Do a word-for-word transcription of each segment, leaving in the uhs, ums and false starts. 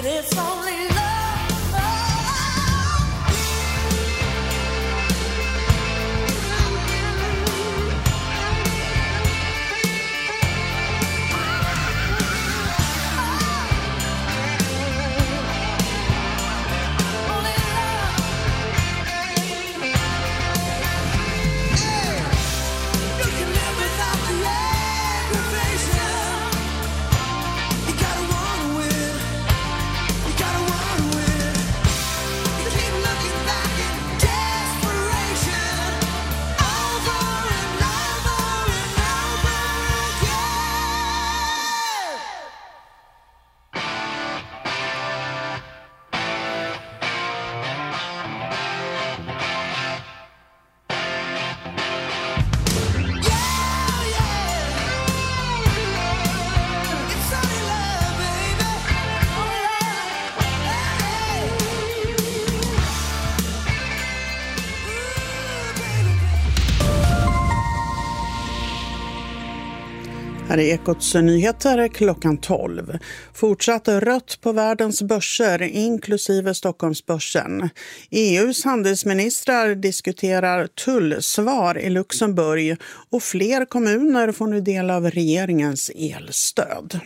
Här är Ekots nyheter klockan tolv. Fortsatt rött på världens börser, inklusive Stockholmsbörsen. E U:s handelsministrar diskuterar tullsvar i Luxemburg och fler kommuner får nu del av regeringens elstöd.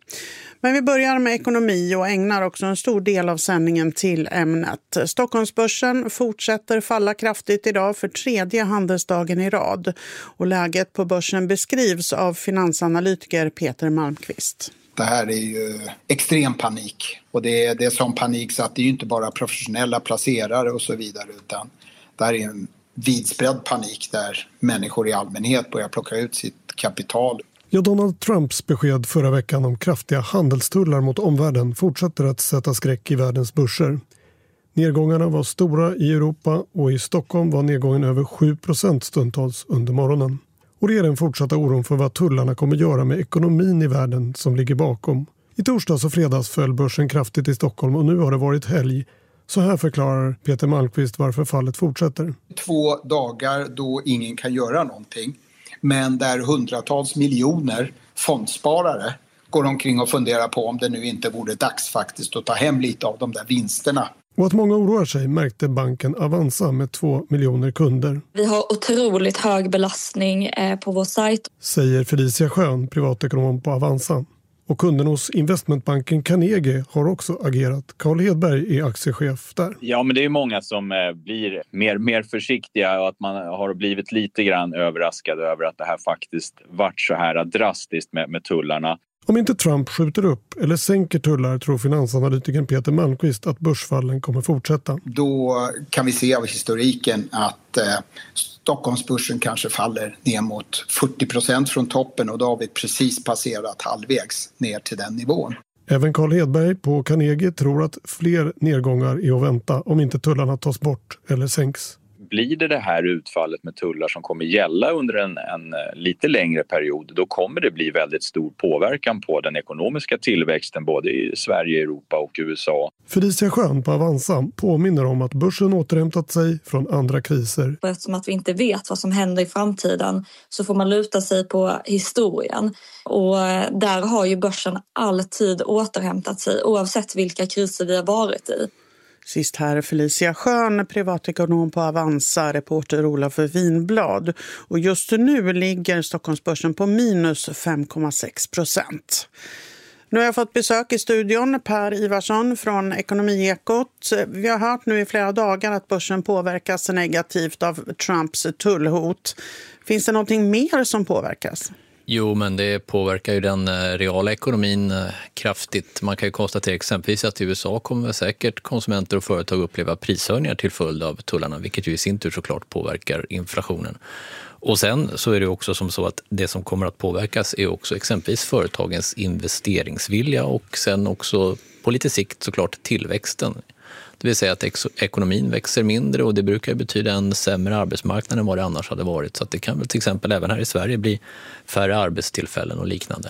Men vi börjar med ekonomi och ägnar också en stor del av sändningen till ämnet. Stockholmsbörsen fortsätter falla kraftigt idag för tredje handelsdagen i rad. Och läget på börsen beskrivs av finansanalytiker Peter Malmqvist. Det här är ju extrem panik. Och det är, det är sån panik så att det är ju inte bara professionella placerare och så vidare, utan det här är en vidsprädd panik där människor i allmänhet börjar plocka ut sitt kapital. Ja, Donald Trumps besked förra veckan om kraftiga handelstullar mot omvärlden fortsätter att sätta skräck i världens börser. Nedgångarna var stora i Europa och i Stockholm var nedgången över sju procent stundtals under morgonen. Och det är den fortsatta oron för vad tullarna kommer göra med ekonomin i världen som ligger bakom. I torsdags och fredags föll börsen kraftigt i Stockholm och nu har det varit helg. Så här förklarar Peter Malmqvist varför fallet fortsätter. Två dagar då ingen kan göra någonting. Men där hundratals miljoner fondsparare går omkring och funderar på om det nu inte vore dags faktiskt att ta hem lite av de där vinsterna. Och att många oroar sig märkte banken Avanza med två miljoner kunder. Vi har otroligt hög belastning på vår sajt, säger Felicia Schön, privatekonom på Avanza. Och kunden hos investmentbanken Carnegie har också agerat. Carl Hedberg är aktiechef där. Ja, men det är många som blir mer, mer försiktiga och att man har blivit lite grann överraskad över att det här faktiskt varit så här drastiskt med, med tullarna. Om inte Trump skjuter upp eller sänker tullar tror finansanalytikern Peter Malmqvist att börsfallen kommer fortsätta. Då kan vi se av historiken att eh, Stockholmsbörsen kanske faller ner mot fyrtio procent från toppen och då har vi precis passerat halvvägs ner till den nivån. Även Carl Hedberg på Carnegie tror att fler nedgångar är att vänta om inte tullarna tas bort eller sänks. Blir det det här utfallet med tullar som kommer gälla under en, en lite längre period, då kommer det bli väldigt stor påverkan på den ekonomiska tillväxten både i Sverige, Europa och U S A. Felicia Schön på Avanza påminner om att börsen återhämtat sig från andra kriser. Eftersom att vi inte vet vad som händer i framtiden så får man luta sig på historien. Och där har ju börsen alltid återhämtat sig oavsett vilka kriser vi har varit i. Sist här Felicia Schön, privatekonom på Avanza, reporter Olof Winblad. Och just nu ligger Stockholmsbörsen på minus fem komma sex procent. Nu har jag fått besök i studion, Per Ivarsson från Ekonomiekot. Vi har hört nu i flera dagar att börsen påverkas negativt av Trumps tullhot. Finns det någonting mer som påverkas? Jo, men det påverkar ju den reala ekonomin kraftigt. Man kan ju konstatera exempelvis att i U S A kommer säkert konsumenter och företag uppleva prishöjningar till följd av tullarna, vilket ju i sin tur såklart påverkar inflationen. Och sen så är det också som så att det som kommer att påverkas är också exempelvis företagens investeringsvilja och sen också på lite sikt såklart tillväxten. Det vill säga att ekonomin växer mindre och det brukar betyda en sämre arbetsmarknad än vad det annars hade varit. Så att det kan väl till exempel även här i Sverige bli färre arbetstillfällen och liknande.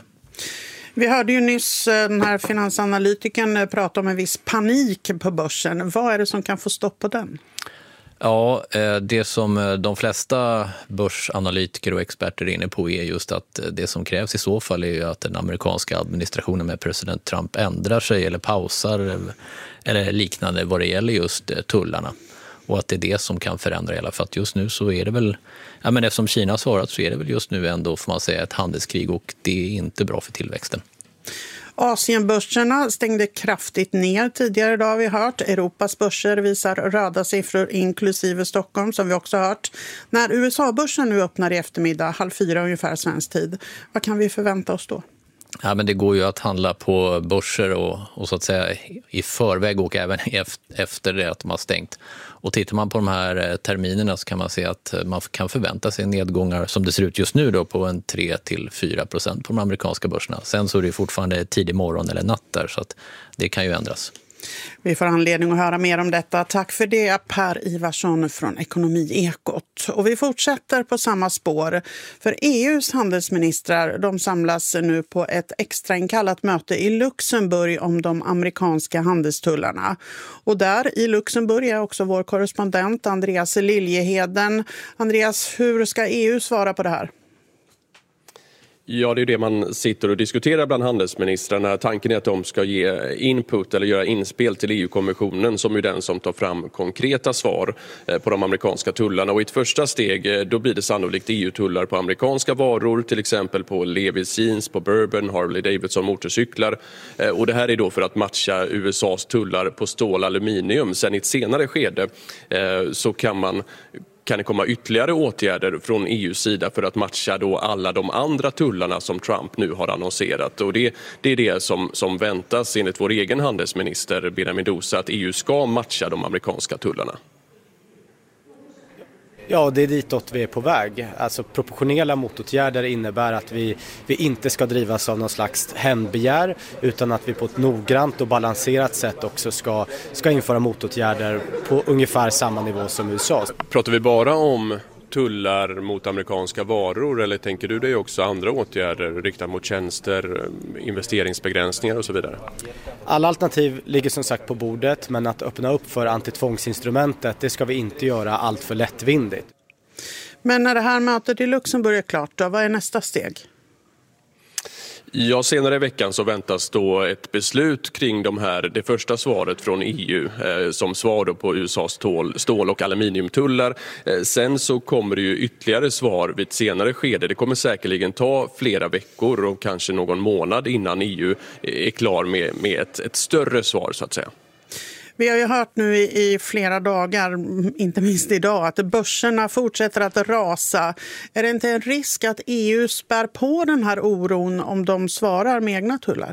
Vi hörde ju nyss den här finansanalytikern prata om en viss panik på börsen. Vad är det som kan få stopp på den? Ja, det som de flesta börsanalytiker och experter är inne på är just att det som krävs i så fall är ju att den amerikanska administrationen med president Trump ändrar sig eller pausar eller liknande vad det gäller just tullarna. Och att det är det som kan förändra hela. För att just nu så är det väl, ja men eftersom Kina har svarat så är det väl just nu ändå får man säga ett handelskrig och det är inte bra för tillväxten. Asienbörserna stängde kraftigt ner tidigare idag har vi hört. Europas börser visar röda siffror inklusive Stockholm som vi också hört. När U S A-börsen nu öppnar i eftermiddag, halv fyra ungefär svensk tid, vad kan vi förvänta oss då? Ja, men det går ju att handla på börser och, och så att säga i förväg och även efter det att de har stängt. Och tittar man på de här terminerna så kan man se att man kan förvänta sig nedgångar som det ser ut just nu då på en tre till fyra procent på de amerikanska börserna. Sen så är det fortfarande tidig morgon eller natt där så att det kan ju ändras. Vi får anledning att höra mer om detta. Tack för det, Per Ivarsson från Ekonomiekot. Och vi fortsätter på samma spår. För E U:s handelsministrar de samlas nu på ett extrainkallat möte i Luxemburg om de amerikanska handelstullarna. Och där i Luxemburg är också vår korrespondent Andreas Liljeheden. Andreas, hur ska E U svara på det här? Ja, det är det man sitter och diskuterar bland handelsministrarna. Tanken är att de ska ge input eller göra inspel till E U-kommissionen som är den som tar fram konkreta svar på de amerikanska tullarna. Och i ett första steg då blir det sannolikt E U-tullar på amerikanska varor, till exempel på Levi's jeans, på bourbon, Harley Davidson motorcyklar. Och det här är då för att matcha U S A:s tullar på stål och aluminium. Sen i ett senare skede så kan man kan det komma ytterligare åtgärder från E U:s sida för att matcha då alla de andra tullarna som Trump nu har annonserat. Och det, det är det som, som väntas enligt vår egen handelsminister Benjamin Dosa, att E U ska matcha de amerikanska tullarna. Ja, det är ditåt vi är på väg. Alltså proportionella motåtgärder innebär att vi, vi inte ska drivas av någon slags hämndbegär utan att vi på ett noggrant och balanserat sätt också ska, ska införa motåtgärder på ungefär samma nivå som U S A. Pratar vi bara om tullar mot amerikanska varor eller tänker du dig också andra åtgärder riktade mot tjänster, investeringsbegränsningar och så vidare? Alla alternativ ligger som sagt på bordet, men att öppna upp för antitvångsinstrumentet det ska vi inte göra allt för lättvindigt. Men när det här mötet i Luxemburg är klart då, vad är nästa steg? Ja, senare i veckan så väntas då ett beslut kring de här, det första svaret från E U eh, som svar då på U S A:s stål, stål- och aluminiumtullar. Eh, sen så kommer det ju ytterligare svar vid ett senare skede. Det kommer säkerligen ta flera veckor och kanske någon månad innan E U är klar med, med ett, ett större svar så att säga. Vi har ju hört nu i, i flera dagar, inte minst idag, att börserna fortsätter att rasa. Är det inte en risk att E U spär på den här oron om de svarar med egna tullar?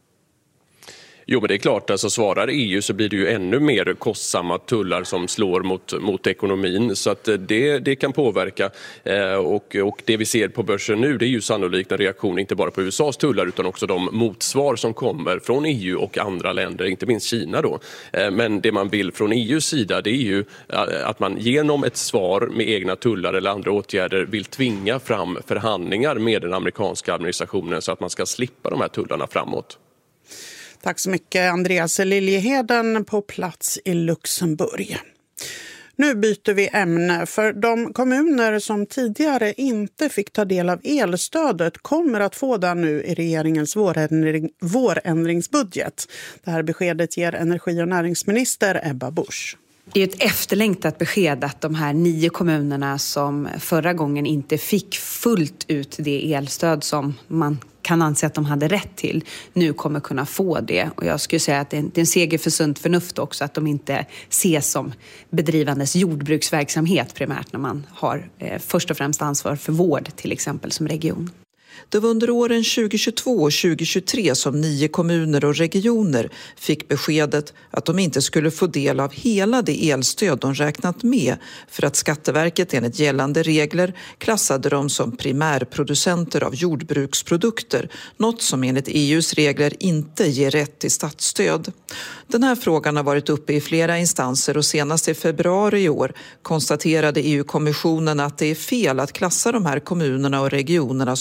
Jo, men det är klart, alltså svarar E U så blir det ju ännu mer kostsamma tullar som slår mot, mot ekonomin. Så att det, det kan påverka. Eh, och, och det vi ser på börsen nu det är ju sannolikt en reaktion inte bara på U S A:s tullar utan också de motsvar som kommer från E U och andra länder, inte minst Kina då. Eh, men det man vill från E U:s sida det är ju att man genom ett svar med egna tullar eller andra åtgärder vill tvinga fram förhandlingar med den amerikanska administrationen så att man ska slippa de här tullarna framåt. Tack så mycket Andreas Liljeheden på plats i Luxemburg. Nu byter vi ämne, för de kommuner som tidigare inte fick ta del av elstödet kommer att få det nu i regeringens vårändring, vårändringsbudget. Det här beskedet ger energi- och näringsminister Ebba Busch. Det är ett efterlängtat besked att de här nio kommunerna som förra gången inte fick fullt ut det elstöd som man kan anse att de hade rätt till, nu kommer kunna få det. Och jag skulle säga att det är en seger för sunt förnuft också, att de inte ses som bedrivandes jordbruksverksamhet primärt när man har eh, först och främst ansvar för vård till exempel som region. Det var under åren tjugohundratjugotvå och tjugohundratjugotre som nio kommuner och regioner fick beskedet att de inte skulle få del av hela det elstöd de räknat med för att Skatteverket enligt gällande regler klassade dem som primärproducenter av jordbruksprodukter, något som enligt E U:s regler inte ger rätt till statsstöd. Den här frågan har varit uppe i flera instanser och senast i februari i år konstaterade E U-kommissionen att det är fel att klassa de här kommunerna och regionerna som jordbruk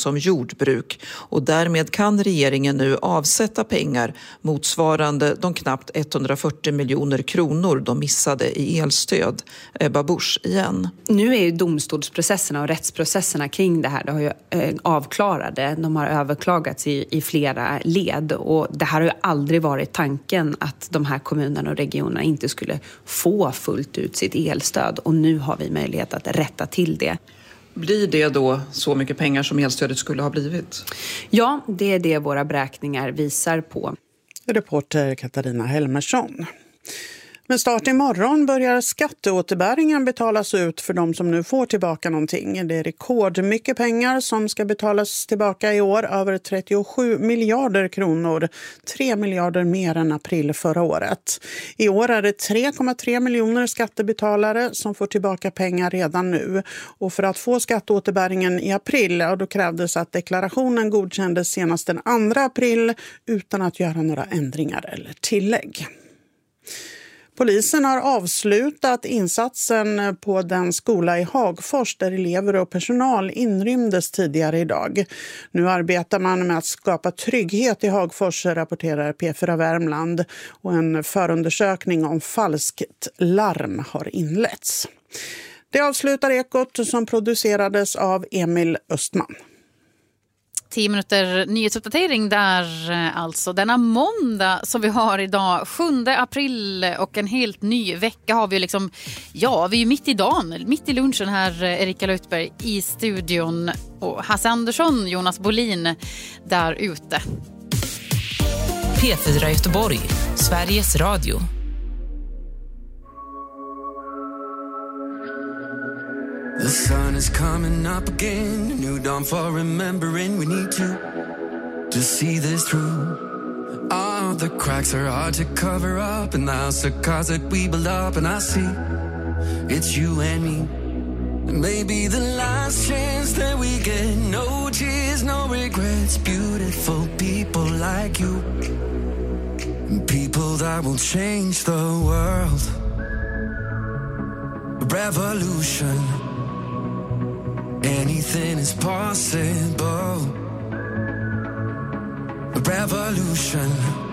jordbruk och därmed kan regeringen nu avsätta pengar motsvarande de knappt etthundrafyrtio miljoner kronor de missade i elstöd. Ebba Busch igen. Nu är ju domstolsprocesserna och rättsprocesserna kring det här, det har ju eh, avklarade. De har överklagats i, i flera led och det här har ju aldrig varit tanken att de här kommunerna och regionerna inte skulle få fullt ut sitt elstöd och nu har vi möjlighet att rätta till det. Blir det då så mycket pengar som elstödet skulle ha blivit? Ja, det är det våra beräkningar visar på. Reporter Katarina Helmersson. Med start imorgon börjar skatteåterbäringen betalas ut för de som nu får tillbaka någonting. Det är rekordmycket pengar som ska betalas tillbaka i år, över trettiosju miljarder kronor. tre miljarder mer än april förra året. I år är det tre komma tre miljoner skattebetalare som får tillbaka pengar redan nu. Och för att få skatteåterbäringen i april, ja, då krävdes att deklarationen godkändes senast den andra april utan att göra några ändringar eller tillägg. Polisen har avslutat insatsen på den skola i Hagfors där elever och personal inrymdes tidigare idag. Nu arbetar man med att skapa trygghet i Hagfors, rapporterar P fyra Värmland, och en förundersökning om falskt larm har inletts. Det avslutar Ekot som producerades av Emil Östman. tio minuter nyhetsuppdatering där alltså. Denna måndag som vi har idag, sjunde april, och en helt ny vecka har vi liksom, ja vi är ju mitt i dagen, mitt i lunchen här, Erika Lutberg i studion och Hasse Andersson, Jonas Bolin där ute. P fyra Göteborg, Sveriges Radio. The sun is coming up again, a new dawn for remembering we need to to see this through. All the cracks are hard to cover up in the house of cards that we build up, and I see it's you and me. It may be the last chance that we get, no tears, no regrets, beautiful people like you, and people that will change the world. Revolution. Anything is possible. A revolution.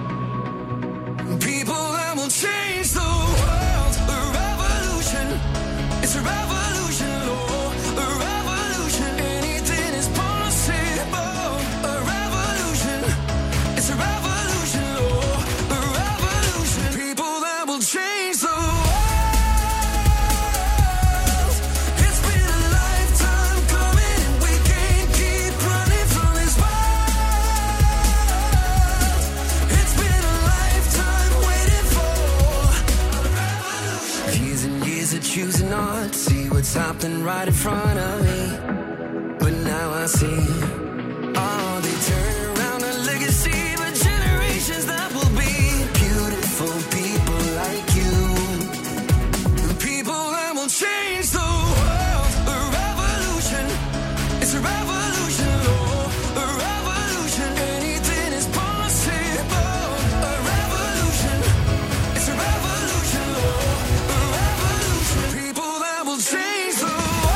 People that will change the world. A revolution. It's a revolution, Lord. A revolution. Anything is possible. A revolution. It's a revolution, Lord. A revolution. People that will change the world. Choosing not to see what's happening right in front of me, but now I see all they turn around a legacy of generations that will be beautiful people like you, people that will change the world. A revolution, it's a revolution, Lord. A revolution, anything is possible. A revolution, it's a revolution, Lord. People that will change the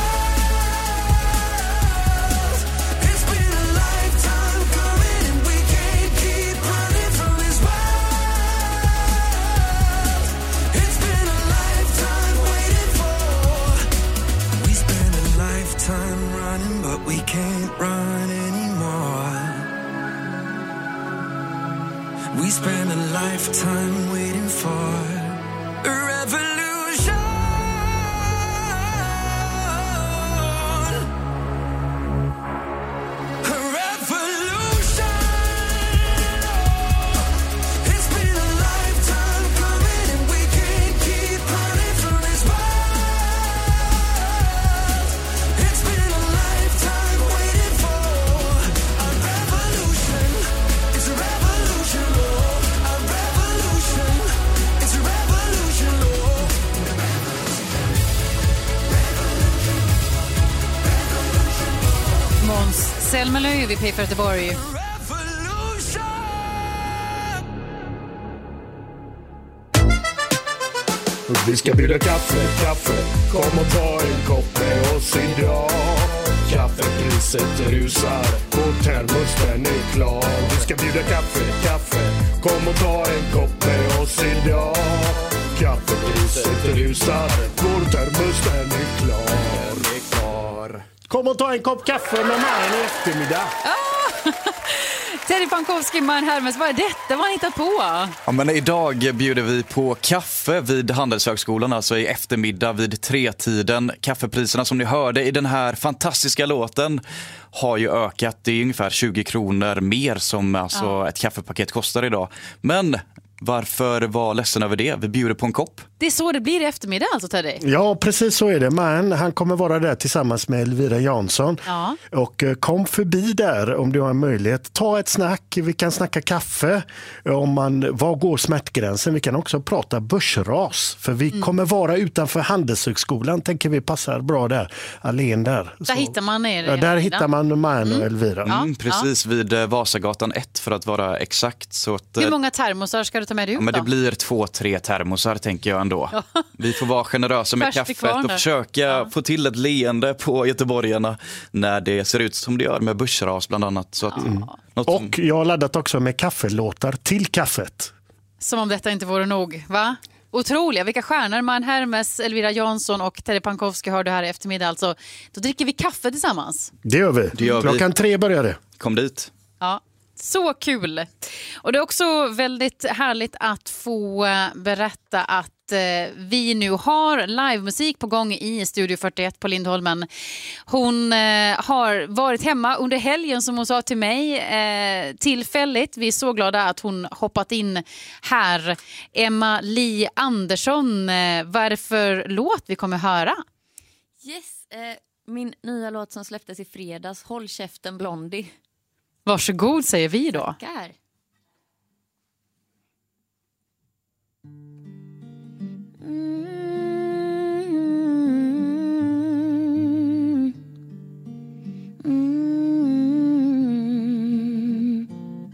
world. It's been a lifetime coming, and we can't keep running from this world. It's been a lifetime waiting for. We spent a lifetime running, but we can't run anymore. We spent a lifetime waiting for a revolution. Selmelöv i P fyra Göteborg. Vi ska bjuda kaffe, kaffe. Kom och ta en kopp med oss idag. Kaffepriset rusar, vår termos den är klar. Vi ska bjuda kaffe, kaffe, kom och ta en kopp med oss idag. Kaffepriset rusar, vår termos den är klar. Kom och ta en kopp kaffe med mig i eftermiddag. Ah! Teddy Pankowski, Man Hermes, vad är detta man hittat på? Ja, men idag bjuder vi på kaffe vid Handelshögskolan, alltså i eftermiddag vid tretiden. Kaffepriserna som ni hörde i den här fantastiska låten har ju ökat. Det är ungefär tjugo kronor mer som alltså ja. ett kaffepaket kostar idag. Men varför var ledsen över det? Vi bjuder på en kopp. Det är så det blir i eftermiddag alltså, Teddy? Ja, precis så är det. Men han kommer vara där tillsammans med Elvira Jansson. Ja. Och kom förbi där om du har en möjlighet. Ta ett snack, vi kan snacka kaffe. Om man, var går smärtgränsen? Vi kan också prata börsras. För vi mm. kommer vara utanför Handelshögskolan, tänker vi passar bra där. Allén där. Där så. hittar man er. Ja, där hittar man Man mm. och Elvira. Mm, precis, vid Vasagatan ett för att vara exakt. Så att, hur många termosar ska du ta med dig ut ja, men då? det blir två, tre termosar tänker jag ändå. Ja. Vi får vara generösa med kaffet och försöka ja. få till ett leende på göteborgarna när det ser ut som det gör med börsras bland annat. Så att, mm. något och som... jag har laddat också med kaffelåtar till kaffet. Som om detta inte vore nog, va? Otroliga, vilka stjärnor. Man Hermes, Elvira Jansson och Teddy Pankowski har du här i eftermiddag. Alltså, då dricker vi kaffe tillsammans. Det gör vi. Det gör Klockan vi. tre börjar det. Kom dit. Ja. Så kul! Och det är också väldigt härligt att få berätta att vi nu har livemusik på gång i Studio fyrtioett på Lindholmen. Hon har varit hemma under helgen som hon sa till mig tillfälligt. Vi är så glada att hon hoppat in här. Emma Lee Andersson, vad är det för låt vi kommer höra? Yes, eh, min nya låt som släpptes i fredags, Håll käften Blondie. Varsågod, säger vi då. Tackar. Mm. Mm.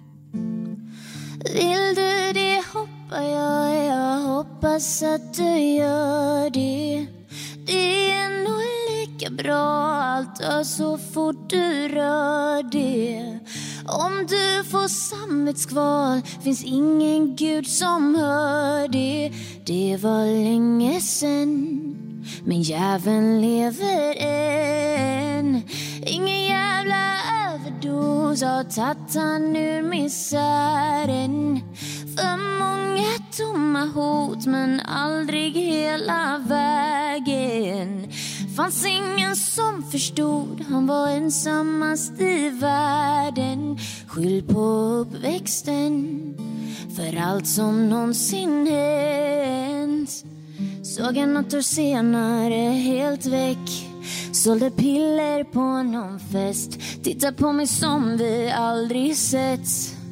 Vill du det hoppa jag, jag hoppas att du gör det. Det är nog lika bra allt så fort du rör det. Om du får samvetskval finns ingen gud som hör det. Det var länge sen, men jäveln lever än. Ingen jävla överdos har tagit han ur misären. För många tomma hot men aldrig hela vägen. Fanns ingen som förstod, han var ensammast i världen. Skyll på uppväxten för allt som någonsin hänt. Såg en något år senare helt väck. Sålde piller på någon fest. Titta på mig som vi aldrig sett.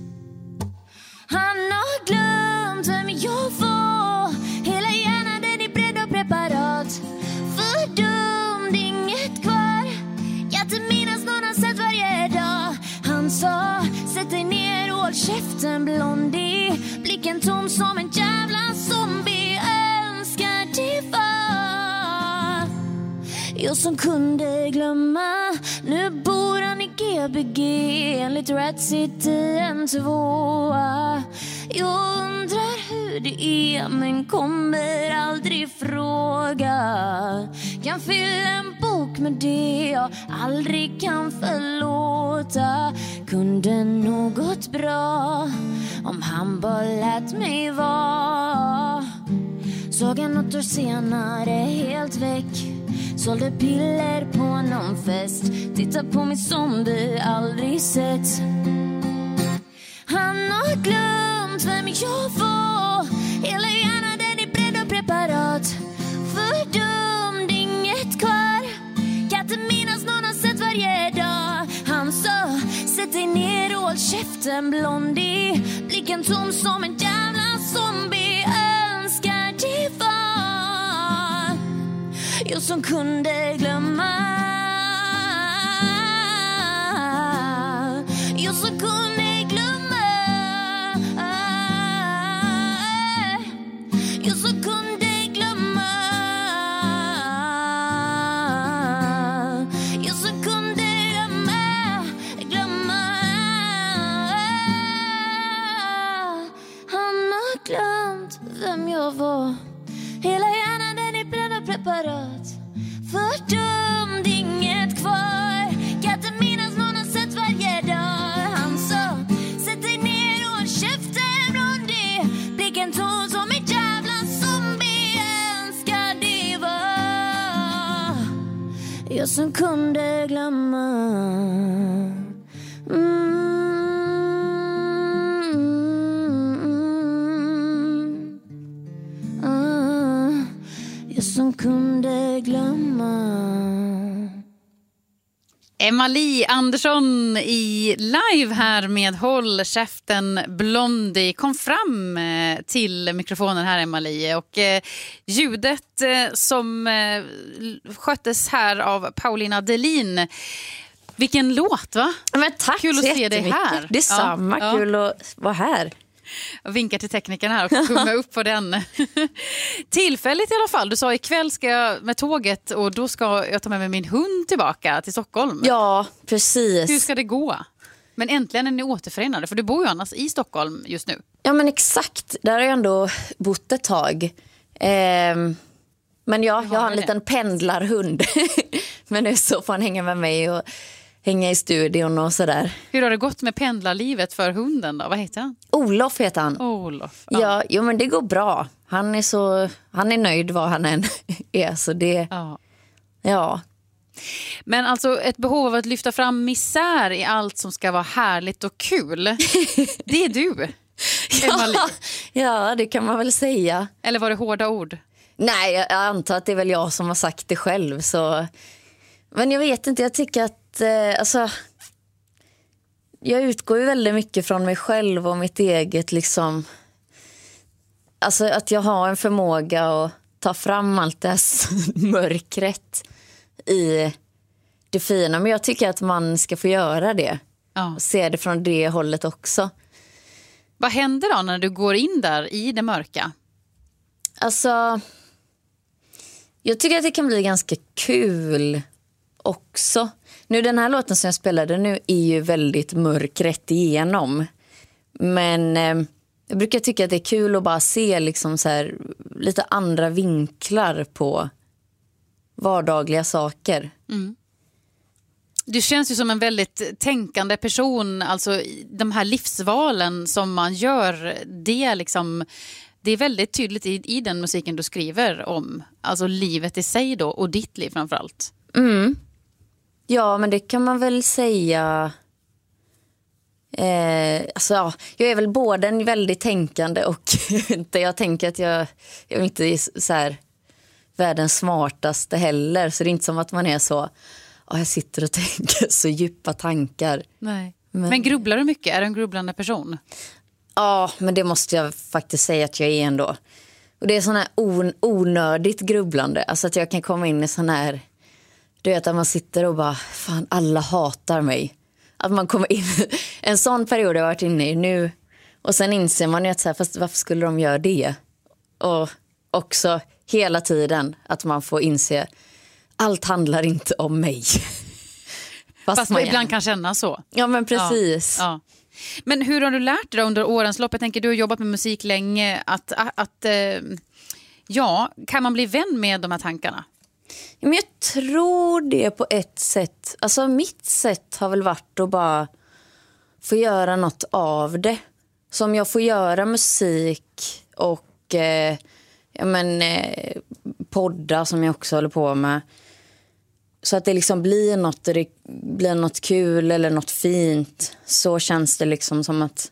Han har glömt vem jag var. Hela hjärnan den är bredd och preparat. Fördömd, inget kvar. Jag inte minnas någon har sett varje dag. Han sa, sätt dig ner och håll käften Blondie. Blicken tom som en jävla zombie. Önskar det var jag som kunde glömma. Nu bor han i G B G enligt Rat City en tvåa. Jag undrar hur det är men kommer aldrig fråga. Kan fylla en bok med det jag aldrig kan förlåta. Kunde nog gått bra om han bara lät mig vara. Såg jag något år senare helt väck. Sålde piller på någon fest. Titta på mig som vi aldrig sett. Han har glömt vem jag var. Hela hjärnan den är bredd och preparat. Fördömd, inget kvar. Kan inte minnas någon har sett varje dag. Han sa, sätt dig ner och håll käften Blondie. Blicken tom som en jävla zombie. Önskar det var jag som kunde glömma. Jag som kunde glömma. Jag som kunde glömma. Jag som kunde vem jag var. Hela hjärnan den är bränd av preparat. Fördömd, inget kvar. Kan inte minnas någon har sett varje dag. Han sa, sätt dig ner och håll käften blondie. Blicken tom som en jävla zombie. Önskar det var jag som kunde glömma. Mm. Jag som kunde glömma. Emma-Li Andersson i live här med Håll käften Blondie. Kom fram till mikrofonen här, Emma-Li. Och eh, ljudet eh, som eh, sköttes här av Paulina Delin. Vilken låt, va? Men tack kul att så se dig här. Det är samma, ja, kul ja. att vara här. Jag vinkar till teknikerna här och sjunga upp på den. Tillfälligt i alla fall. Du sa ikväll ska jag med tåget och då ska jag ta med mig min hund tillbaka till Stockholm. Ja, precis. Hur ska det gå? Men äntligen är ni återförenade, för du bor ju annars i Stockholm just nu. Ja, men exakt. Där har jag ändå bott ett tag. Ehm, men ja, jag har en det? liten pendlarhund. Men nu så får han hänga med mig och hänga i studion och sådär. Hur har det gått med pendlarlivet för hunden då? Vad heter han? Olof heter han. Olof. Ja, ja jo, men det går bra. Han är så han är nöjd vad han än är, så det ja. ja. Men alltså ett behov av att lyfta fram misär i allt som ska vara härligt och kul. Det är du. ja, ja, det kan man väl säga. Eller var det hårda ord? Nej, jag antar att det är väl jag som har sagt det själv, så men jag vet inte, jag tycker att eh, alltså jag utgår ju väldigt mycket från mig själv och mitt eget liksom, alltså att jag har en förmåga att ta fram allt det här mörkret i det fina, men jag tycker att man ska få göra det. Ja. Och se det från det hållet också. Vad händer då när du går in där i det mörka? Alltså jag tycker att det kan bli ganska kul också. Nu den här låten som jag spelade nu är ju väldigt mörk rätt igenom. Men eh, jag brukar tycka att det är kul att bara se liksom så här, lite andra vinklar på vardagliga saker. Mm. Du känns ju som en väldigt tänkande person. Alltså de här livsvalen som man gör, det liksom, det är väldigt tydligt i, i den musiken du skriver om. Alltså livet i sig då, och ditt liv framförallt. Mm. Ja, men det kan man väl säga. Eh, alltså, ja, jag är väl både en väldigt tänkande och inte, jag tänker att jag, jag inte är så här världens smartaste heller. Så det är inte som att man är så, ja, jag sitter och tänker så djupa tankar. Nej. Men, men grubblar du mycket? Är du en grubblande person? Ja, men det måste jag faktiskt säga att jag är ändå. Och det är sån här on, onödigt grubblande. Alltså att jag kan komma in i sån här, du vet att man sitter och bara, fan alla hatar mig. Att man kommer in, en sån period jag har varit inne i nu. Och sen inser man ju att så här, fast varför skulle de göra det? Och också hela tiden att man får inse, allt handlar inte om mig. Fast, Fast man ibland kan känna så. Ja, men precis. Ja, ja. Men hur har du lärt dig under årens lopp? Jag tänker, du har jobbat med musik länge. Att, att, att ja, kan man bli vän med de här tankarna? Men jag tror det på ett sätt. Alltså mitt sätt har väl varit att bara få göra något av det. Som jag får göra musik och eh, ja, men, eh, podda som jag också håller på med. Så att det liksom blir något, det blir något kul eller något fint. Så känns det liksom som att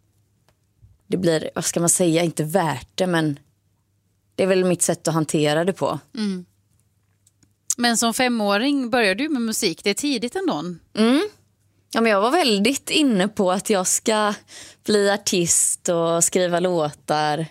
det blir, vad ska man säga, inte värt det, men det är väl mitt sätt att hantera det på. Mm. Men som femåring började du med musik, det är tidigt ändå. Mm. Ja, men jag var väldigt inne på att jag ska bli artist och skriva låtar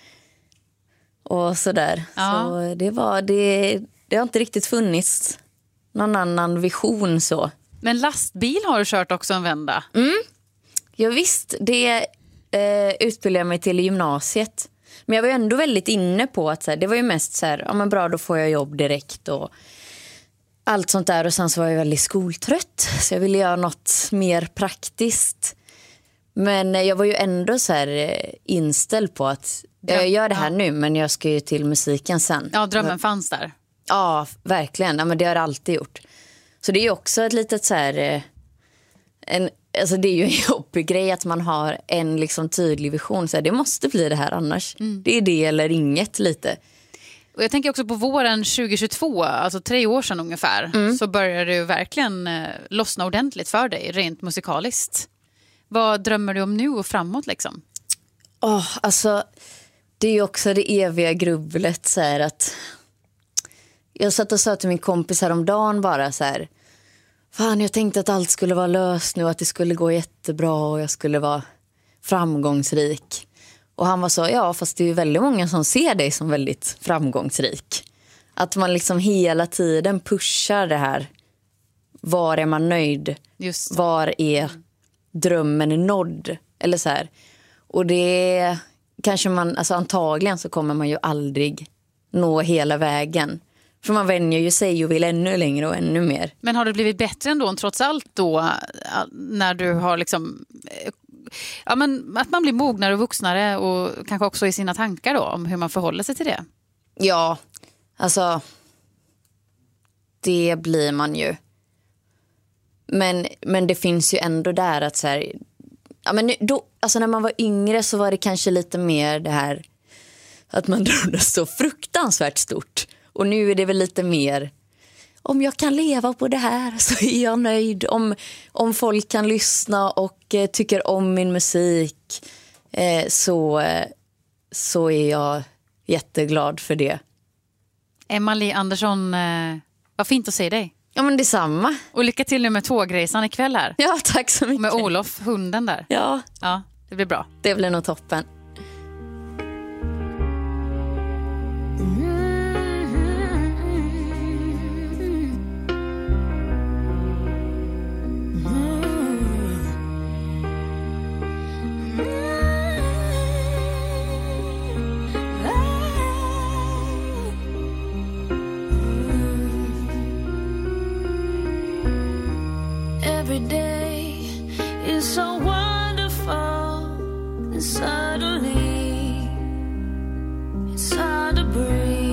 och sådär. Ja. Så det var, det, det har inte riktigt funnits någon annan vision så. Men lastbil har du kört också en vända. Mm. Ja visst, det eh, utbildade jag mig till i gymnasiet. Men jag var ju ändå väldigt inne på att så här, det var ju mest så här, ja men bra, då får jag jobb direkt och allt sånt där. Och sen så var jag väldigt skoltrött, så jag ville göra något mer praktiskt. Men jag var ju ändå så här inställd på att Jag gör det här ja. nu, men jag ska ju till musiken sen. Ja, drömmen fanns där. Ja, verkligen. Ja, men det har jag alltid gjort. Så det är ju också ett litet så här... En, alltså det är ju en jobbig grej att man har en liksom tydlig vision. Så här, det måste bli det här annars. Mm. Det är det eller inget lite. Och jag tänker också på våren tjugohundratjugotvå, alltså tre år sedan ungefär, mm. så började du verkligen eh, lossna ordentligt för dig, rent musikaliskt. Vad drömmer du om nu och framåt liksom? Oh, alltså, det är ju också det eviga grubblet så här att... Jag satt och sa till min kompis häromdagen bara så här... Fan, jag tänkte att allt skulle vara löst nu, att det skulle gå jättebra och jag skulle vara framgångsrik. Och han var så, ja fast det är ju väldigt många som ser dig som väldigt framgångsrik. Att man liksom hela tiden pushar det här. Var är man nöjd? Just. Var är drömmen nådd? Eller så här. Och det kanske man, alltså antagligen så kommer man ju aldrig nå hela vägen. För man vänjer ju sig och vill ännu längre och ännu mer. Men har det blivit bättre ändå trots allt då när du har liksom... Ja, men att man blir mognare och vuxnare och kanske också i sina tankar då om hur man förhåller sig till det? Ja, alltså det blir man ju. Men, men det finns ju ändå där att så här, ja, men då, alltså när man var yngre så var det kanske lite mer det här att man drömde så fruktansvärt stort. Och nu är det väl lite mer, om jag kan leva på det här så är jag nöjd. Om, om folk kan lyssna och eh, tycker om min musik eh, så, eh, så är jag jätteglad för det. Emma-Li Andersson, eh, vad fint att se dig. Ja, men detsamma. Och lycka till nu med tågresan ikväll här. Ja, tack så mycket. Med Olof, hunden där. Ja. Ja, det blir bra. Det blir nog toppen. Every day is so wonderful, and suddenly it's hard to breathe.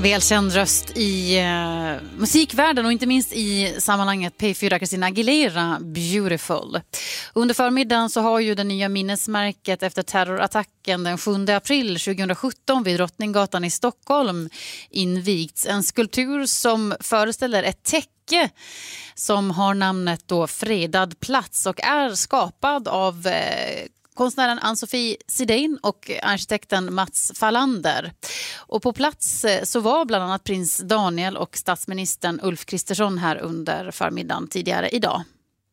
Välkänd röst i eh, musikvärlden och inte minst i sammanhanget P fyra Christina Aguilera, Beautiful. Under förmiddagen så har ju det nya minnesmärket efter terrorattacken den sjunde april tjugohundrasjutton vid Drottninggatan i Stockholm invigts. En skulptur som föreställer ett täcke som har namnet då Fredad plats och är skapad av eh, konstnären Ann-Sofie Sidén och arkitekten Mats Fallander. Och på plats så var bland annat prins Daniel och statsministern Ulf Kristersson här under förmiddagen tidigare idag.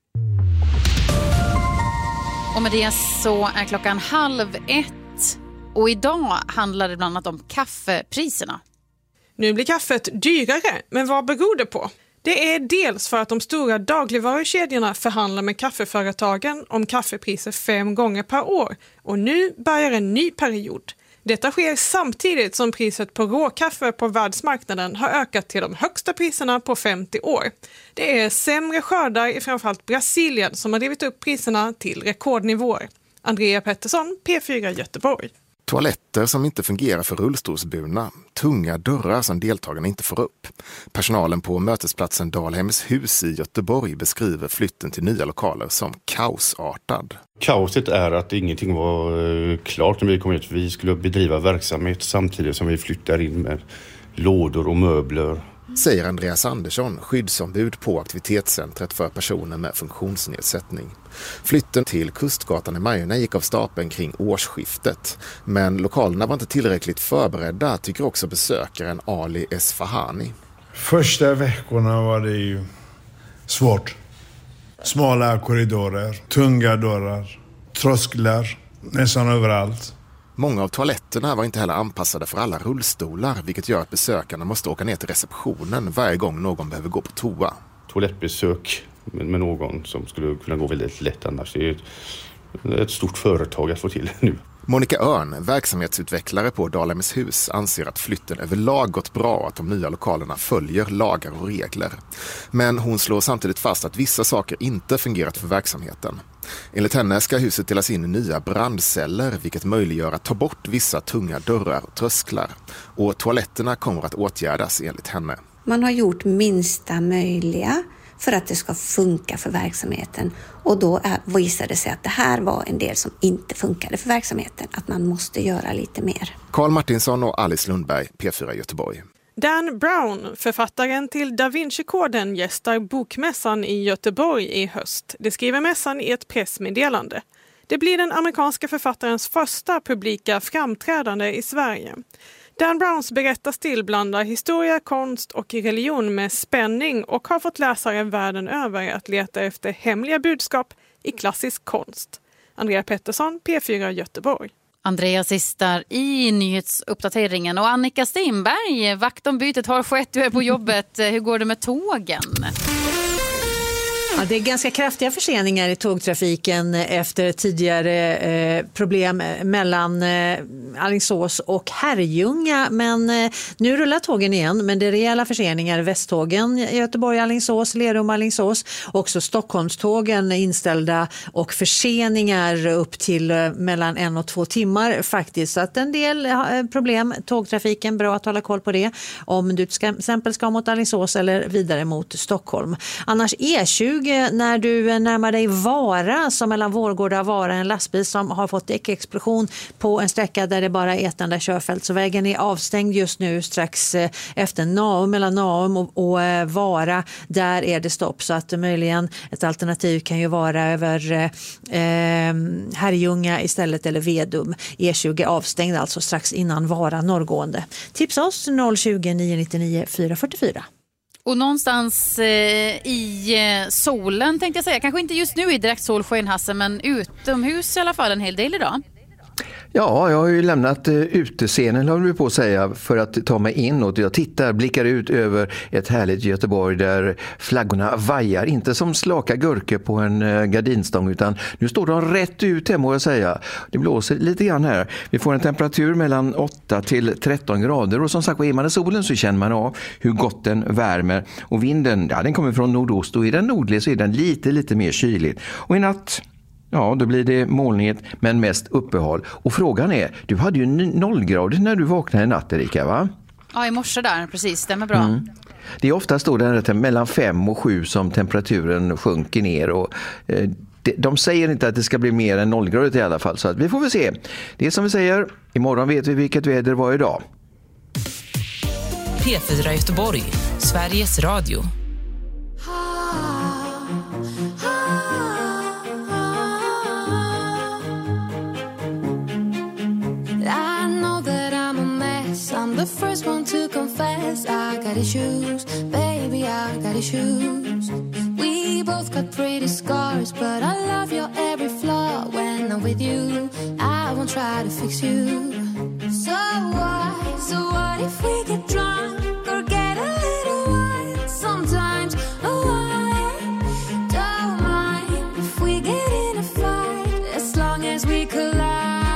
Och med det så är klockan halv ett och idag handlar det bland annat om kaffepriserna. Nu blir kaffet dyrare, men vad beror det på? Det är dels för att de stora dagligvarukedjorna förhandlar med kaffeföretagen om kaffepriser fem gånger per år och nu börjar en ny period. Detta sker samtidigt som priset på råkaffe på världsmarknaden har ökat till de högsta priserna på femtio år. Det är sämre skördar i framförallt Brasilien som har drivit upp priserna till rekordnivåer. Andrea Pettersson, P fyra Göteborg. Toaletter som inte fungerar för rullstolsburna, tunga dörrar som deltagarna inte får upp. Personalen på mötesplatsen Dalhems hus i Göteborg beskriver flytten till nya lokaler som kaosartad. Kaoset är att ingenting var klart när vi kom ut. Vi skulle bedriva verksamhet samtidigt som vi flyttar in med lådor och möbler. Säger Andreas Andersson, skyddsombud på aktivitetscentret för personer med funktionsnedsättning. Flytten till Kustgatan i Majorna gick av stapeln kring årsskiftet. Men lokalerna var inte tillräckligt förberedda, tycker också besökaren Ali Esfahani. Första veckorna var det ju svårt. Smala korridorer, tunga dörrar, trösklar, nästan överallt. Många av toaletterna var inte heller anpassade för alla rullstolar, vilket gör att besökarna måste åka ner till receptionen varje gång någon behöver gå på toa. Toalettbesök med någon som skulle kunna gå väldigt lätt annars. Det är ett, ett stort företag att få till nu. Monica Örn, verksamhetsutvecklare på Dalhems hus, anser att flytten överlag gått bra att de nya lokalerna följer lagar och regler. Men hon slår samtidigt fast att vissa saker inte fungerat för verksamheten. Enligt henne ska huset delas in i nya brandceller, vilket möjliggör att ta bort vissa tunga dörrar och trösklar. Och toaletterna kommer att åtgärdas enligt henne. Man har gjort minsta möjliga för att det ska funka för verksamheten. Och då är, visar det sig att det här var en del som inte funkade för verksamheten. Att man måste göra lite mer. Carl Martinsson och Alice Lundberg, P fyra Göteborg. Dan Brown, författaren till Da Vinci-koden, gästar bokmässan i Göteborg i höst. Det skriver mässan i ett pressmeddelande. Det blir den amerikanska författarens första publika framträdande i Sverige. Dan Browns berättarstil blandar historia, konst och religion med spänning och har fått läsare världen över att leta efter hemliga budskap i klassisk konst. Andrea Pettersson, P fyra Göteborg. Andreas sistar i nyhetsuppdateringen och Annika Stenberg, vaktombytet har skett, du är på jobbet. Hur går det med tågen? Ja, det är ganska kraftiga förseningar i tågtrafiken efter tidigare eh, problem mellan eh, Alingsås och Herrljunga. Men eh, nu rullar tågen igen, men det är rejäla förseningar. Västtågen, Göteborg, Alingsås, Lerum, Alingsås. Också Stockholmstågen inställda och förseningar upp till eh, mellan en och två timmar faktiskt. Så att en del eh, problem, tågtrafiken, bra att hålla koll på det. Om du till exempel ska mot Alingsås eller vidare mot Stockholm. Annars E tjugo när du närmar dig Vara, som mellan Vårgårda och Vara, en lastbil som har fått däckexplosion på en sträcka där det bara är ett enda körfält. Så vägen är avstängd just nu strax efter Naum, mellan Naum och, och Vara. Där är det stopp, så att möjligen ett alternativ kan ju vara över eh, Herrljunga istället eller Vedum. E tjugo avstängd alltså strax innan Vara norrgående. Tipsa oss noll tjugo, nio nio nio, fyra fyra fyra. Och någonstans eh, i eh, solen tänkte jag säga, kanske inte just nu i direkt solsken, Hasse, men utomhus i alla fall en hel del idag. Ja, jag har ju lämnat uh, utescenen, håller vi på att säga, för att ta mig inåt. Jag tittar, blickar ut över ett härligt Göteborg där flaggorna vajar, inte som slaka gurkor på en uh, gardinstång, utan nu står de rätt ut här, må jag säga. Det blåser lite grann här. Vi får en temperatur mellan åtta till tretton grader och som sagt, är man i solen så känner man av hur gott den värmer. Och vinden, ja, den kommer från nordost, och i den nordliga så är den lite, lite mer kylig. Och i natt, ja, då blir det molnighet men mest uppehåll. Och frågan är, du hade ju nollgradigt när du vaknade i natt, Erika, va? Ja, i morse där, precis. Stämmer bra. Mm. Det är oftast då där mellan fem och sju som temperaturen sjunker ner och eh, de, de säger inte att det ska bli mer än nollgradigt i alla fall, så att vi får väl se. Det är som vi säger, imorgon vet vi vilket väder var idag. P fyra Göteborg, Sveriges Radio. I'm the first one to confess I got issues, baby, I got issues. We both got pretty scars, but I love your every flaw. When I'm with you, I won't try to fix you. So what, so what if we get drunk or get a little wine sometimes? Oh, I don't mind if we get in a fight, as long as we collide.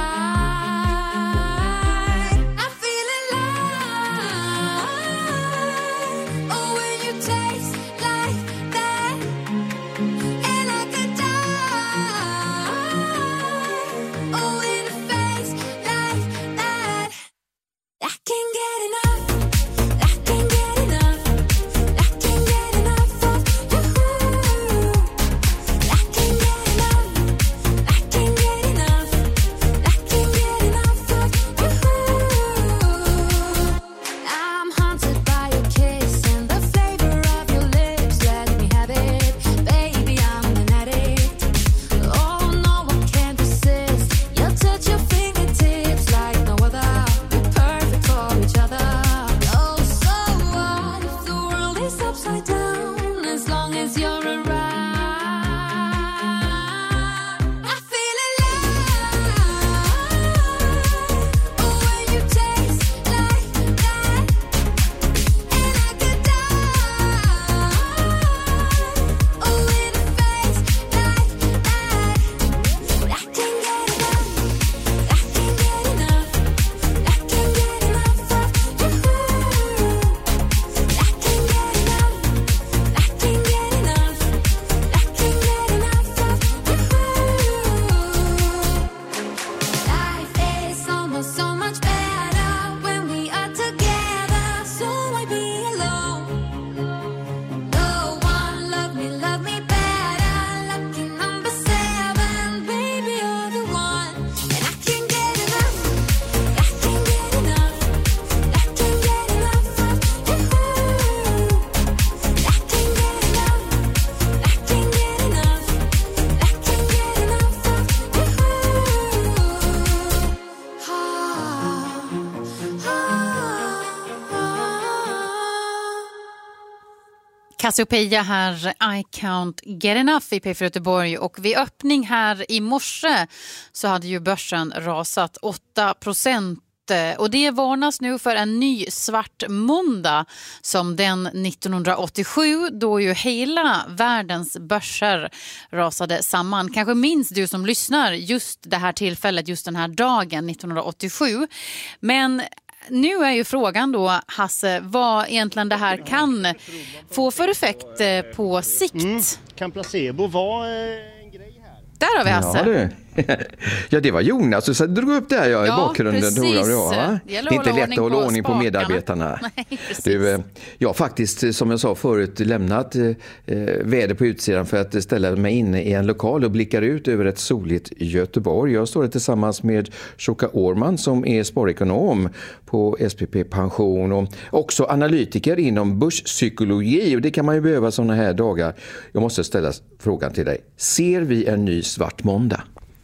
Cassiopeia här, I can't get enough i P fyra Göteborg, och vid öppning här i morse så hade ju börsen rasat åtta procent. Och det varnas nu för en ny svart måndag som den nittonhundraåttiosju, då ju hela världens börser rasade samman. Kanske minns du som lyssnar just det här tillfället, just den här dagen nittonhundraåttiosju. Men nu är ju frågan då, Hasse, vad egentligen det här kan få för effekt på sikt. Mm. Kan placebo vara en grej här? Där har vi Hasse. Ja, det. Ja, det var Jonas som drog upp det jag i ja, bakgrunden. Precis. Då, ja. Det, det är inte lätt att hålla ordning på, på medarbetarna. Nej, du, jag har faktiskt, som jag sa förut, lämnat eh, väder på utsidan för att ställa mig inne i en lokal och blickar ut över ett soligt Göteborg. Jag står tillsammans med Shoka Årman som är sparekonom på S P P Pension och också analytiker inom börspsykologi, och det kan man ju behöva sådana här dagar. Jag måste ställa frågan till dig. Ser vi en ny svart måndag?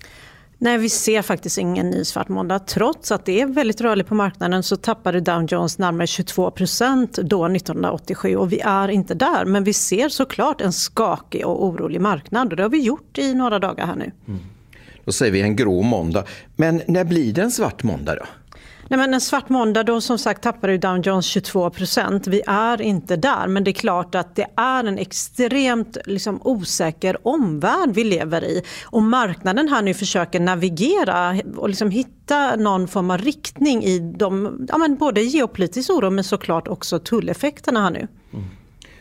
Nej, vi ser faktiskt ingen ny svart måndag. Trots att det är väldigt rörligt på marknaden så tappade Dow Jones närmare tjugotvå procent då nittonhundraåttiosju, och vi är inte där. Men vi ser såklart en skakig och orolig marknad, och det har vi gjort i några dagar här nu. Mm. Då säger vi en grå måndag. Men när blir det en svart måndag då? Nej, men en svart måndag då som sagt tappar ju Dow Jones tjugotvå procent. Vi är inte där, men det är klart att det är en extremt liksom, osäker omvärld vi lever i. Och marknaden här nu försöker navigera och liksom hitta någon form av riktning i de, ja, men både geopolitisk oro men såklart också tulleffekterna här nu. Mm.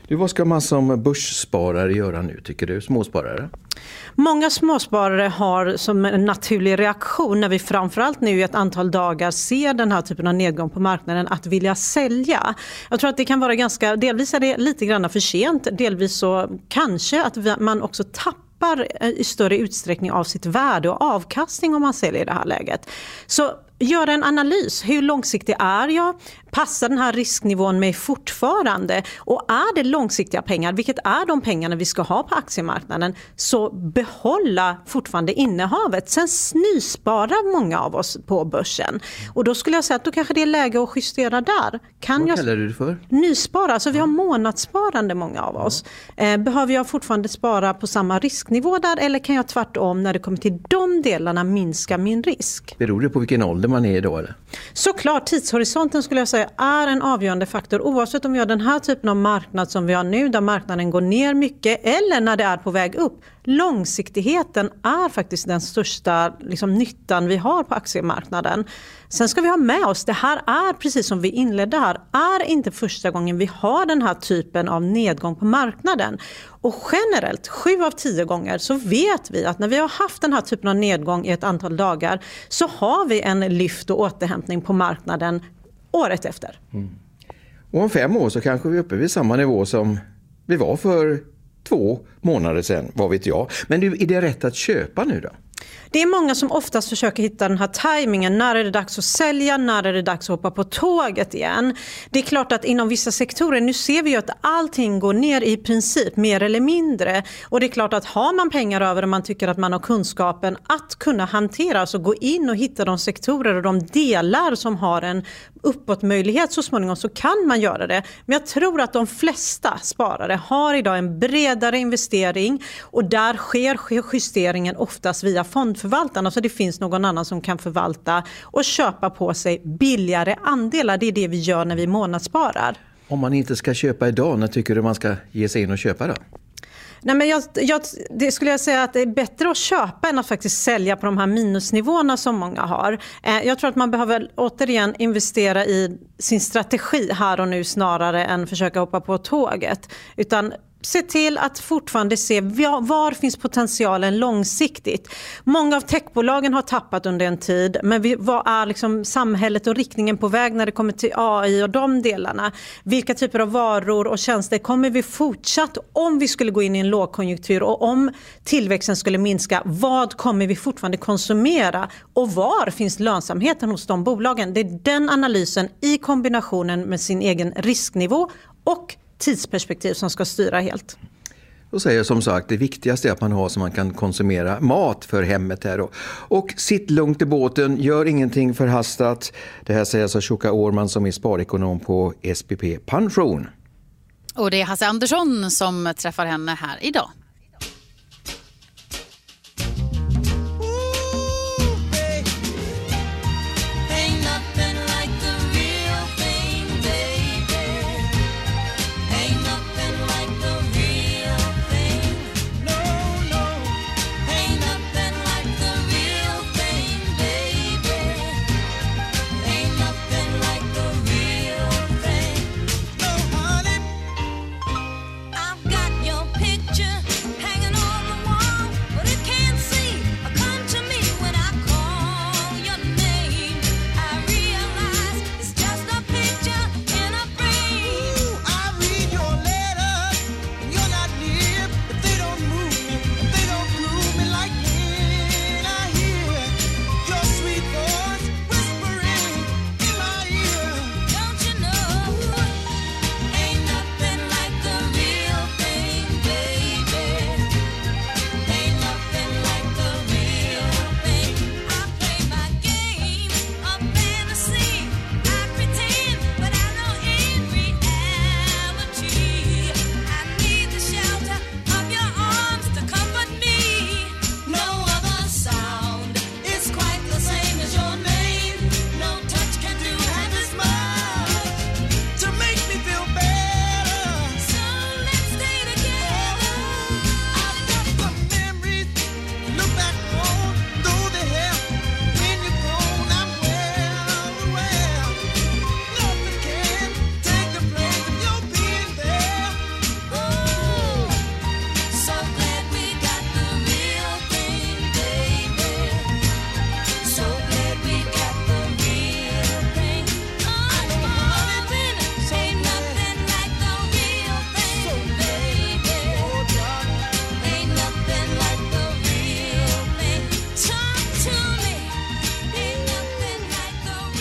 Du, vad ska man som börssparare göra nu, tycker du, småsparare? Många småsparare har som en naturlig reaktion när vi framförallt nu i ett antal dagar ser den här typen av nedgång på marknaden att vilja sälja. Jag tror att det kan vara ganska, delvis är det lite grann för sent, delvis så kanske att man också tappar i större utsträckning av sitt värde och avkastning om man säljer i det här läget. Så gör en analys. Hur långsiktig är jag? Passar den här risknivån mig fortfarande? Och är det långsiktiga pengar, vilket är de pengarna vi ska ha på aktiemarknaden, så behålla fortfarande innehavet. Sen nysparar många av oss på börsen. Och då skulle jag säga att då kanske det är läge att justera där. Kan Vad jag kallar du det för? Nyspara, alltså vi har månadssparande många av oss. Eh, behöver jag fortfarande spara på samma risknivå där, eller kan jag tvärtom när det kommer till de delarna minska min risk? Beror det på vilken ålder man är idag, eller? Såklart, tidshorisonten skulle jag säga är en avgörande faktor, oavsett om vi har den här typen av marknad som vi har nu, där marknaden går ner mycket, eller när det är på väg upp. Långsiktigheten är faktiskt den största liksom, nyttan vi har på aktiemarknaden. Sen ska vi ha med oss, det här är precis som vi inledde här, är inte första gången vi har den här typen av nedgång på marknaden. Och generellt, sju av tio gånger så vet vi att när vi har haft den här typen av nedgång i ett antal dagar så har vi en lyft och återhämtning på marknaden året efter. Mm. Och om fem år så kanske vi är uppe vid samma nivå som vi var för två månader sedan, vad vet jag. Men du, är det rätt att köpa nu då? Det är många som oftast försöker hitta den här tajmingen. När är det dags att sälja? När är det dags att hoppa på tåget igen? Det är klart att inom vissa sektorer, nu ser vi ju att allting går ner i princip, mer eller mindre. Och det är klart att har man pengar över och man tycker att man har kunskapen att kunna hantera, alltså gå in och hitta de sektorer och de delar som har en uppåtmöjlighet så småningom, så kan man göra det. Men jag tror att de flesta sparare har idag en bredare investering och där sker justeringen oftast via fondförvaltarna, så det finns någon annan som kan förvalta och köpa på sig billigare andelar. Det är det vi gör när vi månadssparar. Om man inte ska köpa idag, när tycker du man ska ge sig in och köpa då? Nej, men jag, jag, det skulle jag säga att det är bättre att köpa än att faktiskt sälja på de här minusnivåerna som många har. Eh, jag tror att man behöver återigen investera i sin strategi här och nu snarare än försöka hoppa på tåget. Utan se till att fortfarande se var, var finns potentialen långsiktigt. Många av techbolagen har tappat under en tid, men vi, vad är liksom samhället och riktningen på väg när det kommer till A I och de delarna? Vilka typer av varor och tjänster kommer vi fortsatt, om vi skulle gå in i en lågkonjunktur och om tillväxten skulle minska, vad kommer vi fortfarande konsumera och var finns lönsamheten hos de bolagen? Det är den analysen i kombinationen med sin egen risknivå och tidsperspektiv som ska styra helt. Då säger jag som sagt, det viktigaste är att man har så man kan konsumera mat för hemmet här. Och, och sitt lugnt i båten, gör ingenting förhastat. Det här säger alltså Shuka Årman som är sparekonom på S P P Pension. Och det är Hasse Andersson som träffar henne här idag.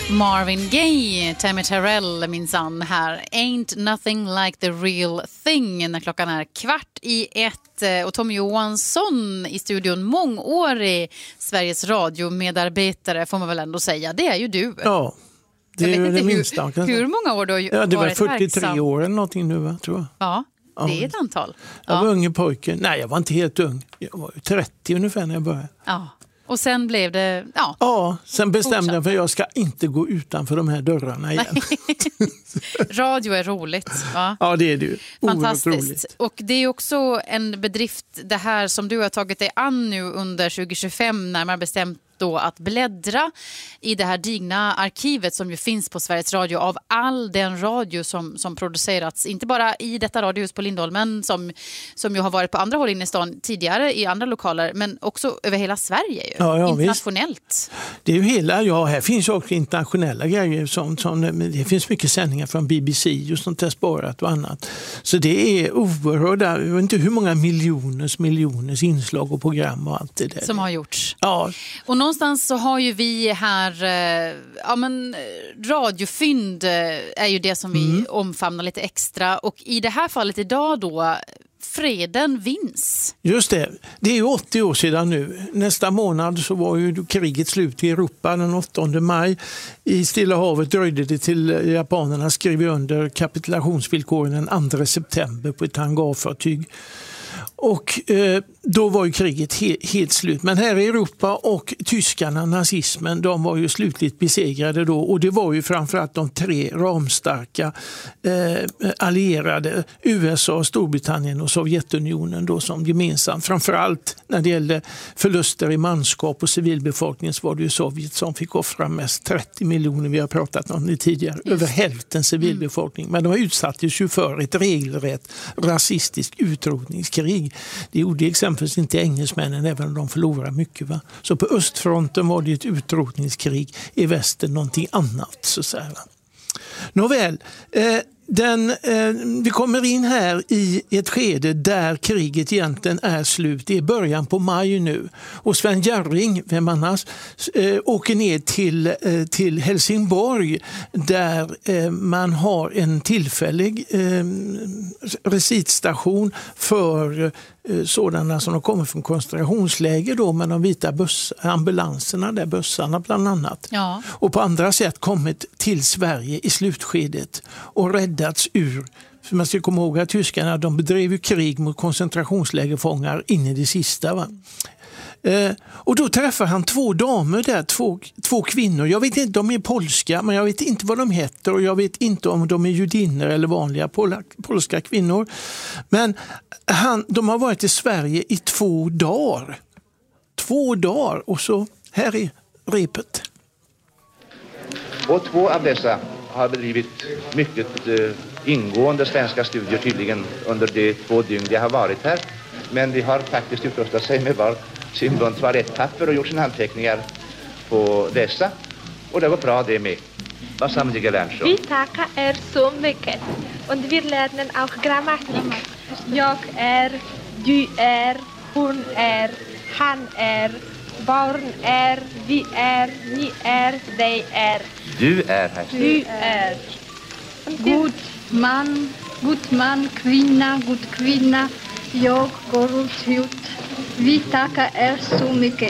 Marvin Gaye, Tammy Terrell minsann här. Ain't nothing like the real thing när klockan är kvart i ett. Och Tom Johansson i studion, mångårig Sveriges Radio-medarbetare får man väl ändå säga. Det är ju du. Ja, det är ju det minsta. Hur, hur många år du har ja, det var varit fyrtiotre verksam? år eller någonting nu, va, tror jag. Ja, det är ett antal. Jag ja. var ung pojke. Nej, jag var inte helt ung. Jag var trettio ungefär när jag började. Ja. Och sen blev det, ja. Ja, sen bestämde jag för jag ska inte gå utanför de här dörrarna igen. Radio är roligt, va? Ja, det är det ju. Fantastiskt. Och det är också en bedrift, det här som du har tagit dig an nu under tjugo tjugofem, när man bestämt då att bläddra i det här digna arkivet som ju finns på Sveriges Radio av all den radio som, som producerats, inte bara i detta radiohus på Lindholmen som, som ju har varit på andra håll inne i stan tidigare i andra lokaler, men också över hela Sverige ju. Ja, ja, internationellt. Visst. Det är ju hela, ja, här finns också internationella grejer som, som, det finns mycket sändningar från B B C och sånt där spårat och annat. Så det är oerhörda, jag vet inte hur många miljoners miljoners inslag och program och allt det där. Som har gjorts. Ja. Och någonstans så har ju vi här, ja men radiofynd är ju det som vi mm. omfamnar lite extra. Och i det här fallet idag då, freden vinns. Just det, det är ju åttio år sedan nu. Nästa månad så var ju kriget slut i Europa den åttonde maj. I Stilla havet dröjde det till japanerna skrev under kapitulationsvillkoren den andra september på ett hangarfartyg. Och eh, då var ju kriget he- helt slut. Men här i Europa och tyskarna, nazismen, de var ju slutligt besegrade då. Och det var ju framförallt de tre ramstarka eh, allierade, U S A, Storbritannien och Sovjetunionen då som gemensamt. Framförallt när det gällde förluster i manskap och civilbefolkningen så var det ju Sovjet som fick offra mest, trettio miljoner, vi har pratat om det tidigare, Just. över hälften civilbefolkning. Mm. Men de utsattes ju för ett regelrätt rasistiskt utrotningskrig. Det gjorde exempelvis inte engelsmännen även om de förlorade mycket. Va? Så på östfronten var det ett utrotningskrig, i väster någonting annat. Så att säga. Nåväl, eh, den, eh, vi kommer in här i ett skede där kriget egentligen är slut. Det är början på maj nu. Och Sven Jerring, vem annars, eh, åker ner till, eh, till Helsingborg där eh, man har en tillfällig eh, recitstation för eh, sådana som har kommit från koncentrationsläger då, med de vita buss, ambulanserna, där bussarna bland annat. Ja. Och på andra sätt kommit till Sverige i slutskedet och räddats ur. För man ska komma ihåg att tyskarna de bedrev ju krig mot koncentrationslägerfångar in i det sista. Va? Eh, och då träffar han två damer där, två, två kvinnor. Jag vet inte, de är polska, men jag vet inte vad de heter och jag vet inte om de är judinnor eller vanliga pol- polska kvinnor. Men han, de har varit i Sverige i två dagar. Två dagar och så här är repet. Och två av dessa har bedrivit mycket eh, ingående svenska studier tydligen under de två dygn de har varit här. Men de har faktiskt utrustat sig med var sin bunt toalettpapper och gjort sina anteckningar på dessa. Och det var bra det med. Vad sa Miguel Ernstson? Vi tackar er så mycket. Och vi lärde också grammatik. Jag är, du är, hon är, han är, barn är, vi är, ni är, de är. Du är här. Du är. God man, god man, kvinna, god kvinna. Jag går ut. Vi tackar er så mycket.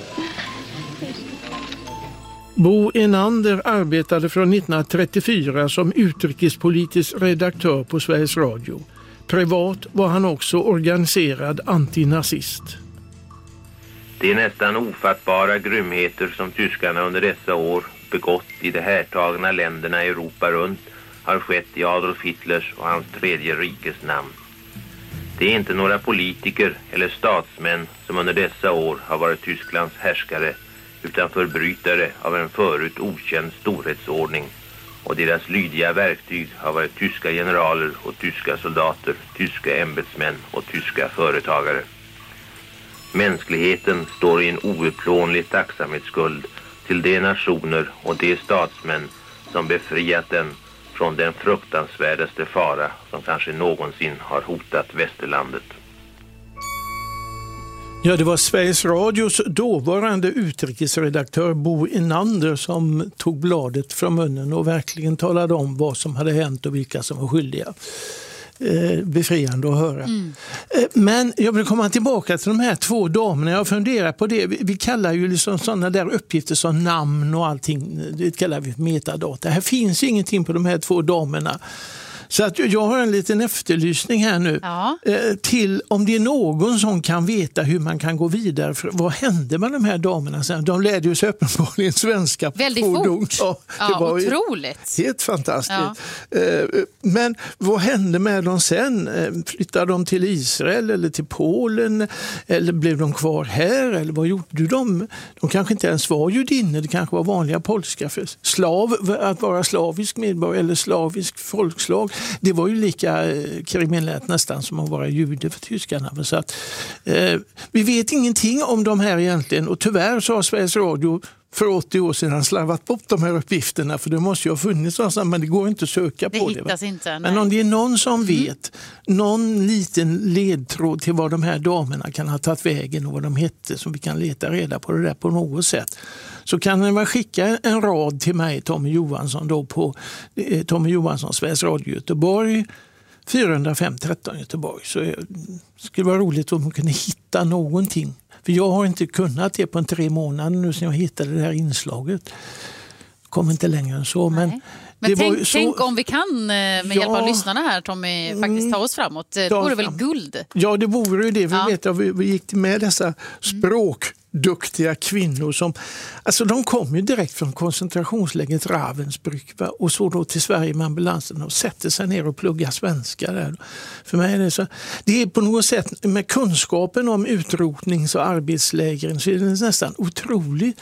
Bo Enander arbetade från nittonhundratrettiofyra som utrikespolitisk redaktör på Sveriges Radio. Privat var han också organiserad antinazist. Det är nästan ofattbara grymheter som tyskarna under dessa år begått i de härtagna länderna i Europa runt har skett i Adolf Hitlers och hans tredje rikes namn. Det är inte några politiker eller statsmän som under dessa år har varit Tysklands härskare utan förbrytare av en förut okänd storhetsordning, och deras lydiga verktyg har varit tyska generaler och tyska soldater, tyska ämbetsmän och tyska företagare. Mänskligheten står i en outplånlig tacksamhetsskuld till de nationer och de statsmän som befriat den från den fruktansvärdaste fara som kanske någonsin har hotat västerlandet. Ja, det var Sveriges Radios dåvarande utrikesredaktör Bo Inander som tog bladet från munnen och verkligen talade om vad som hade hänt och vilka som var skyldiga. Eh, befriande att höra. Mm. Eh, men jag vill komma tillbaka till de här två damerna. Jag funderar på det. Vi, vi kallar ju liksom sådana där uppgifter som namn och allting. Det kallar vi metadata. Här finns ingenting på de här två damerna. Så att jag har en liten efterlysning här nu ja. eh, till om det är någon som kan veta hur man kan gå vidare. För vad hände med de här damerna sen? De lärde ju sig uppenbarligen svenska. Väldigt fordon. fort. Ja, det ja, var otroligt. Helt fantastiskt. Ja. Eh, men vad hände med dem sen? Eh, flyttade de till Israel eller till Polen? Eller blev de kvar här? Eller vad gjorde de? De kanske inte ens var judinner. Det kanske var vanliga polska. För slav, att vara slavisk medborgare eller slavisk folkslag. Det var ju lika kriminellt nästan som att vara jude för tyskarna. Så att, eh, vi vet ingenting om de här egentligen och tyvärr så har Sveriges Radio för åttio år sedan slarvat bort de här uppgifterna för det måste ju ha funnits någonstans men det går inte att söka det på det. Det hittas inte. Nej. Men om det är någon som vet, någon liten ledtråd till vad de här damerna kan ha tagit vägen och vad de hette så vi kan leta reda på det där på något sätt. Så kan man skicka en rad till mig, Tommy Johansson, då på eh, Tommy Johansson, Sveriges Radio Göteborg, fyra noll fem tretton Göteborg. Så det skulle vara roligt om man kunde hitta någonting. För jag har inte kunnat det på en tre månader nu sen jag hittade det här inslaget. Kom inte längre än så. Men, men det tänk, var så... tänk om vi kan med ja, hjälp av lyssnarna här, Tommy, faktiskt ta oss framåt. Det ta vore väl fram. guld? Ja, det vore ju det. Vi ja. vet att vi, vi gick med dessa språkduktiga kvinnor som, alltså de kom ju direkt från koncentrationslägret Ravensbrück va? Och så då till Sverige med ambulansen och sätter sig ner och pluggar svenska där. För mig är det så, det är på något sätt med kunskapen om utrotnings- och arbetslägren så är det nästan otroligt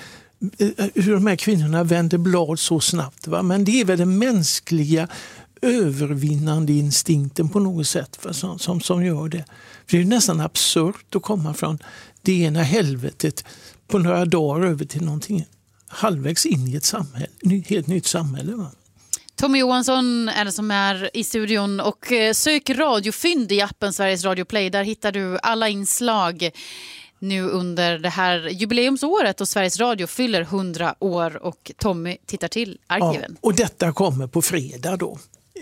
hur de här kvinnorna vänder blad så snabbt. Va? Men det är väl den mänskliga övervinnande instinkten på något sätt va? Som, som, som gör det. För det är nästan absurt att komma från det ena helvetet på några dagar över till någonting halvvägs in i ett samhälle, ny, helt nytt samhälle. Va? Tommy Johansson är det som är i studion och sök radiofynd i appen Sveriges Radio Play. Där hittar du alla inslag nu under det här jubileumsåret och Sveriges Radio fyller hundra år och Tommy tittar till arkiven. Ja, och detta kommer på fredag då.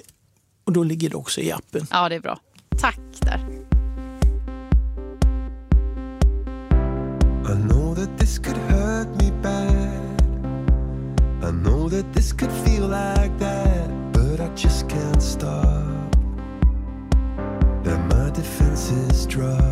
Och då ligger det också i appen. Ja, det är bra. Tack där. I know that this could hurt me bad. I know that this could feel like that, but I just can't stop. That my defenses drop.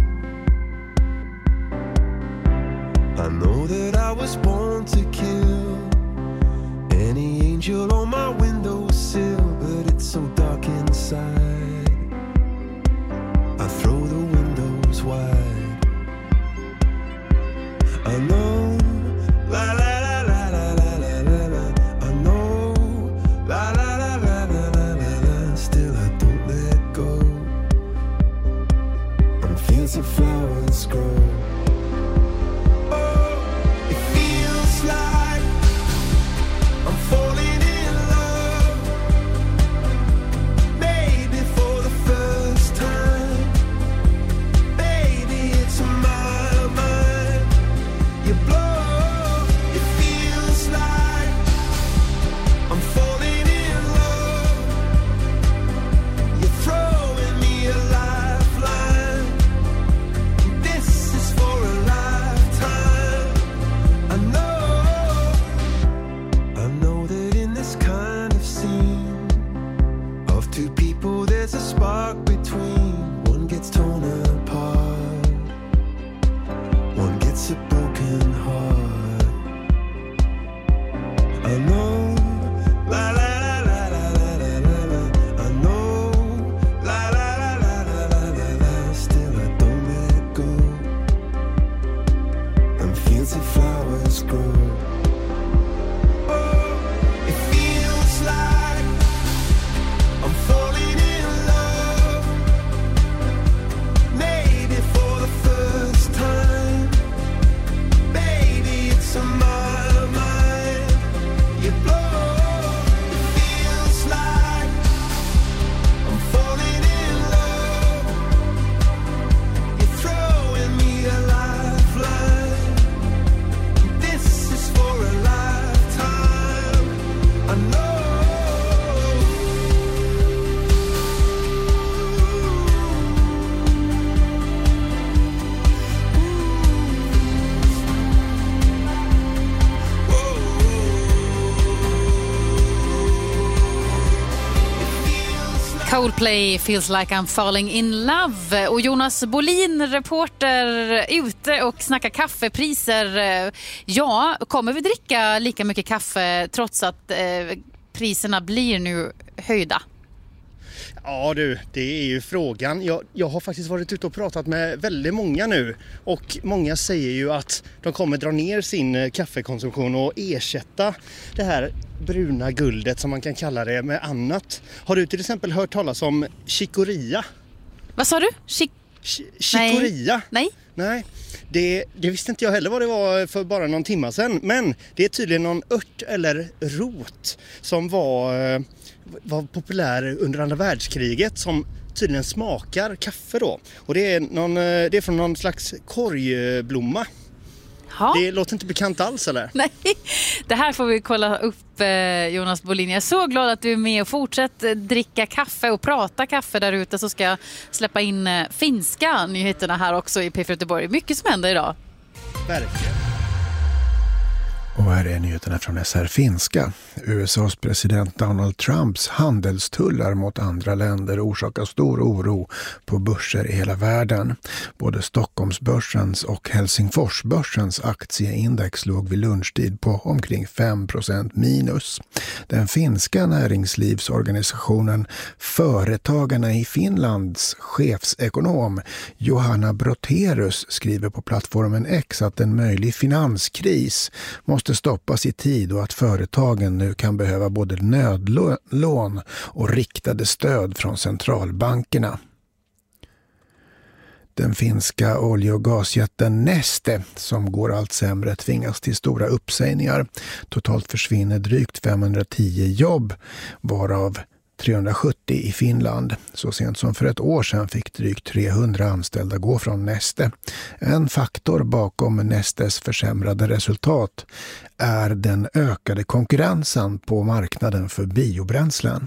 I know that I was born to kill any angel on my windowsill, but it's so dark inside. I throw the windows wide. I know, la la la la la la la la la. I know, la la la la la la la la. Still I don't let go. On fields of flowers grow. Like I'm falling in Coldplay, Feels like I'm falling in love. Och Jonas Bolin, reporter, ute och snackar kaffepriser. Ja, kommer vi dricka lika mycket kaffe trots att eh, priserna blir nu höjda? Ja du, det är ju frågan. Jag, jag har faktiskt varit ute och pratat med väldigt många nu och många säger ju att de kommer dra ner sin kaffekonsumtion och ersätta det här bruna guldet som man kan kalla det med annat. Har du till exempel hört talas om chicoria? Vad sa du? Chic- chicoria? Nej. Nej. Det, det visste inte jag heller vad det var för bara någon timma sedan. Men det är tydligen någon ört eller rot som var, var populär under andra världskriget som tydligen smakar kaffe då. Och det är, någon, det är från någon slags korgblomma. Ha? Det låter inte bekant alls eller? Nej, det här får vi kolla upp eh, Jonas Bolin. Jag är så glad att du är med och fortsätter dricka kaffe och prata kaffe där ute, så ska jag släppa in eh, finska nyheterna här också i P fyra Göteborg. Mycket som händer idag. Verkligen. Och här är nyheterna från S R Finska. U S A:s president Donald Trumps handelstullar mot andra länder orsakar stor oro på börser i hela världen. Både Stockholmsbörsens och Helsingforsbörsens aktieindex låg vid lunchtid på omkring fem procent minus. Den finska näringslivsorganisationen Företagarna i Finlands chefsekonom Johanna Broterus skriver på plattformen X att en möjlig finanskris måste stoppas i tid och att företagen nu kan behöva både nödlån och riktade stöd från centralbankerna. Den finska olje- och gasjätten Neste, som går allt sämre, tvingas till stora uppsägningar. Totalt försvinner drygt femhundratio jobb, varav trehundrasjuttio i Finland. Så sent som för ett år sedan fick drygt trehundra anställda gå från Neste. En faktor bakom Nestes försämrade resultat är den ökade konkurrensen på marknaden för biobränslen.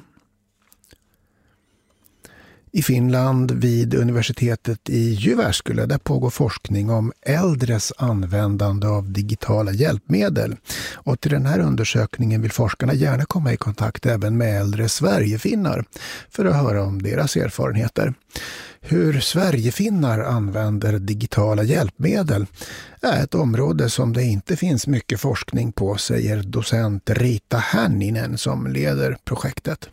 I Finland vid universitetet i Jyväskylä där pågår forskning om äldres användande av digitala hjälpmedel. Och till den här undersökningen vill forskarna gärna komma i kontakt även med äldre Sverigefinnar för att höra om deras erfarenheter. Hur Sverigefinnar använder digitala hjälpmedel är ett område som det inte finns mycket forskning på, säger docent Rita Hänninen som leder projektet.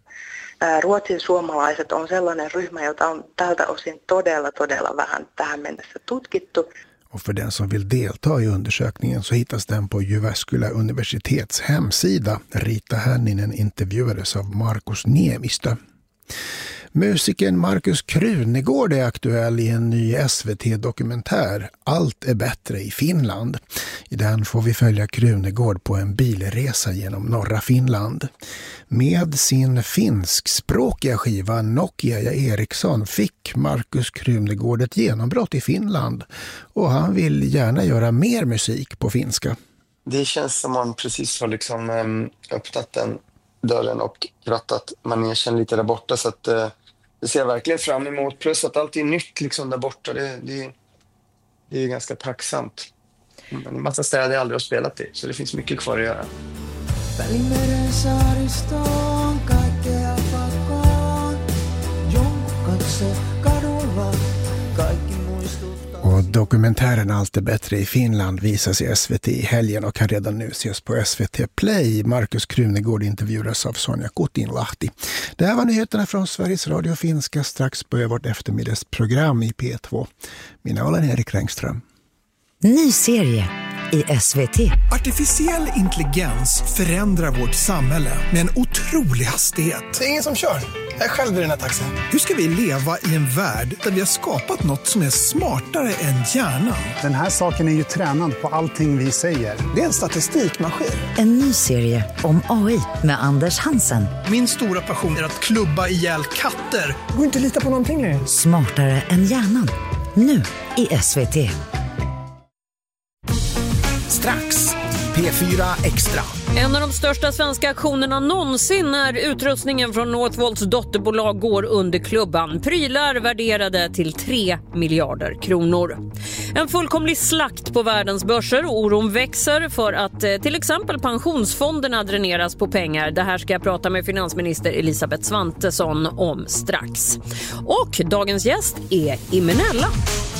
Ruotsin suomalaiset on sellainen ryhmä, jota on tältä osin todella, todella vähän tähän mennessä tutkittu. Och för den som vill delta i undersökningen så hittas den på Jyväskylä universitets hemsida. Rita Hänninen intervjuades av Markus Niemistö. Musikern Markus Krunegård är aktuell i en ny S V T-dokumentär Allt är bättre i Finland. I den får vi följa Krunegård på en bilresa genom norra Finland. Med sin finskspråkiga skiva Nokia Eriksson fick Markus Krunegård ett genombrott i Finland och han vill gärna göra mer musik på finska. Det känns som man precis har liksom um, öppnat den dörren och krattat manegen lite där borta, så att uh, det ser jag verkligen fram emot. Plus att allt är nytt liksom där borta, det, det, det är ganska tacksamt. Men en massa städer jag aldrig har spelat i, så det finns mycket kvar att göra. Välimeren saaristoon kaikkea pakoon, jonkun katse kadulla, kaikki muistuttaa. Och dokumentären Allt är bättre i Finland visas i S V T i helgen och kan redan nu ses på S V T Play. Markus Krunegård intervjuas av Sonja Kotinlahti. Det här var nyheterna från Sveriges Radio Finska. Strax börjar vårt eftermiddagsprogram i P två. Min namn är Erik Rängström. Ny serie i S V T. Artificiell intelligens förändrar vårt samhälle med en otrolig hastighet. Det är ingen som kör. Jag är själv i den här taxin. Hur ska vi leva i en värld där vi har skapat något som är smartare än hjärnan? Den här saken är ju tränad på allting vi säger. Det är en statistikmaskin. En ny serie om A I med Anders Hansen. Min stora passion är att klubba ihjäl katter. Går inte lita på någonting längre. Smartare än hjärnan. Nu i S V T. Strax P fyra Extra. En av de största svenska aktionerna någonsin när utrustningen från Northvolts dotterbolag går under klubban. Prylar värderade till tre miljarder kronor. En fullkomlig slakt på världens börser och oron växer för att eh, till exempel pensionsfonderna dräneras på pengar. Det här ska jag prata med finansminister Elisabeth Svantesson om strax. Och dagens gäst är Imenella.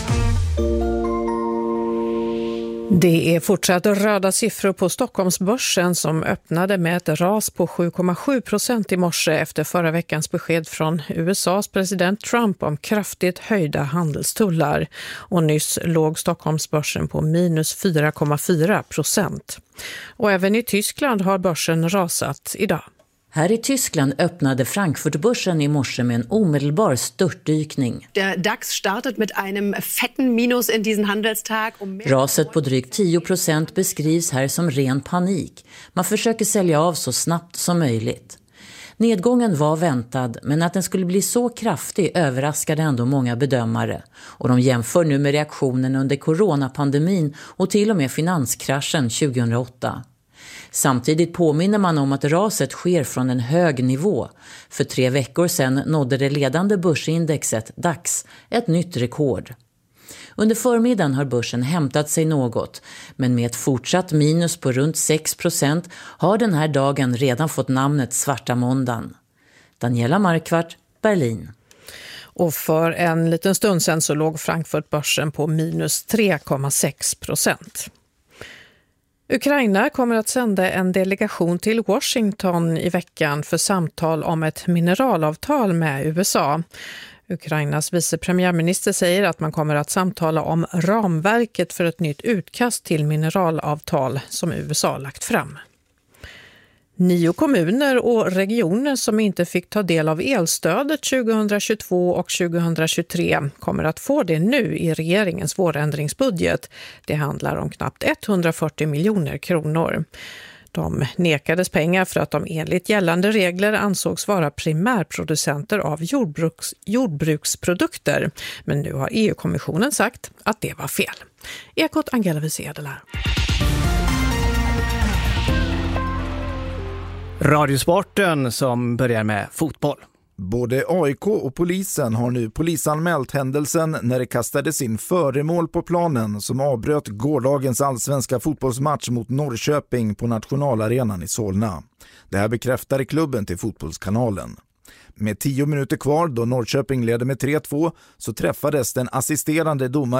Det är fortsatt röda siffror på Stockholmsbörsen som öppnade med ett ras på sju komma sju procent i morse efter förra veckans besked från U S A:s president Trump om kraftigt höjda handelstullar. Och nyss låg Stockholmsbörsen på minus fyra komma fyra procent. Och även i Tyskland har börsen rasat idag. Här i Tyskland öppnade Frankfurtbörsen i morse med en omedelbar störtdykning. Der DAX startet mit einem fetten Minus in diesen Handelstag. Raset på drygt tio procent beskrivs här som ren panik. Man försöker sälja av så snabbt som möjligt. Nedgången var väntad, men att den skulle bli så kraftig överraskade ändå många bedömare. Och de jämför nu med reaktionen under coronapandemin och till och med finanskraschen tjugohundraåtta. Samtidigt påminner man om att raset sker från en hög nivå. För tre veckor sedan nådde det ledande börsindexet DAX ett nytt rekord. Under förmiddagen har börsen hämtat sig något, men med ett fortsatt minus på runt sex procent har den här dagen redan fått namnet Svarta måndagen. Daniela Markvart, Berlin. Och för en liten stund sedan så låg Frankfurtbörsen på minus tre komma sex procent. Ukraina kommer att sända en delegation till Washington i veckan för samtal om ett mineralavtal med U S A. Ukrainas vicepremiärminister säger att man kommer att samtala om ramverket för ett nytt utkast till mineralavtal som U S A lagt fram. Nio kommuner och regioner som inte fick ta del av elstödet tjugohundratjugotvå och tjugohundratjugotre kommer att få det nu i regeringens vårändringsbudget. Det handlar om knappt etthundrafyrtio miljoner kronor. De nekades pengar för att de enligt gällande regler ansågs vara primärproducenter av jordbruks, jordbruksprodukter. Men nu har E U-kommissionen sagt att det var fel. Ekot Angela Wiesedler. Radiosporten som börjar med fotboll. Både A I K och polisen har nu polisanmält händelsen när det kastades in föremål på planen som avbröt gårdagens allsvenska fotbollsmatch mot Norrköping på nationalarenan i Solna. Det här bekräftade klubben till Fotbollskanalen. Med tio minuter kvar då Norrköping ledde med tre två så träffades den assisterande domaren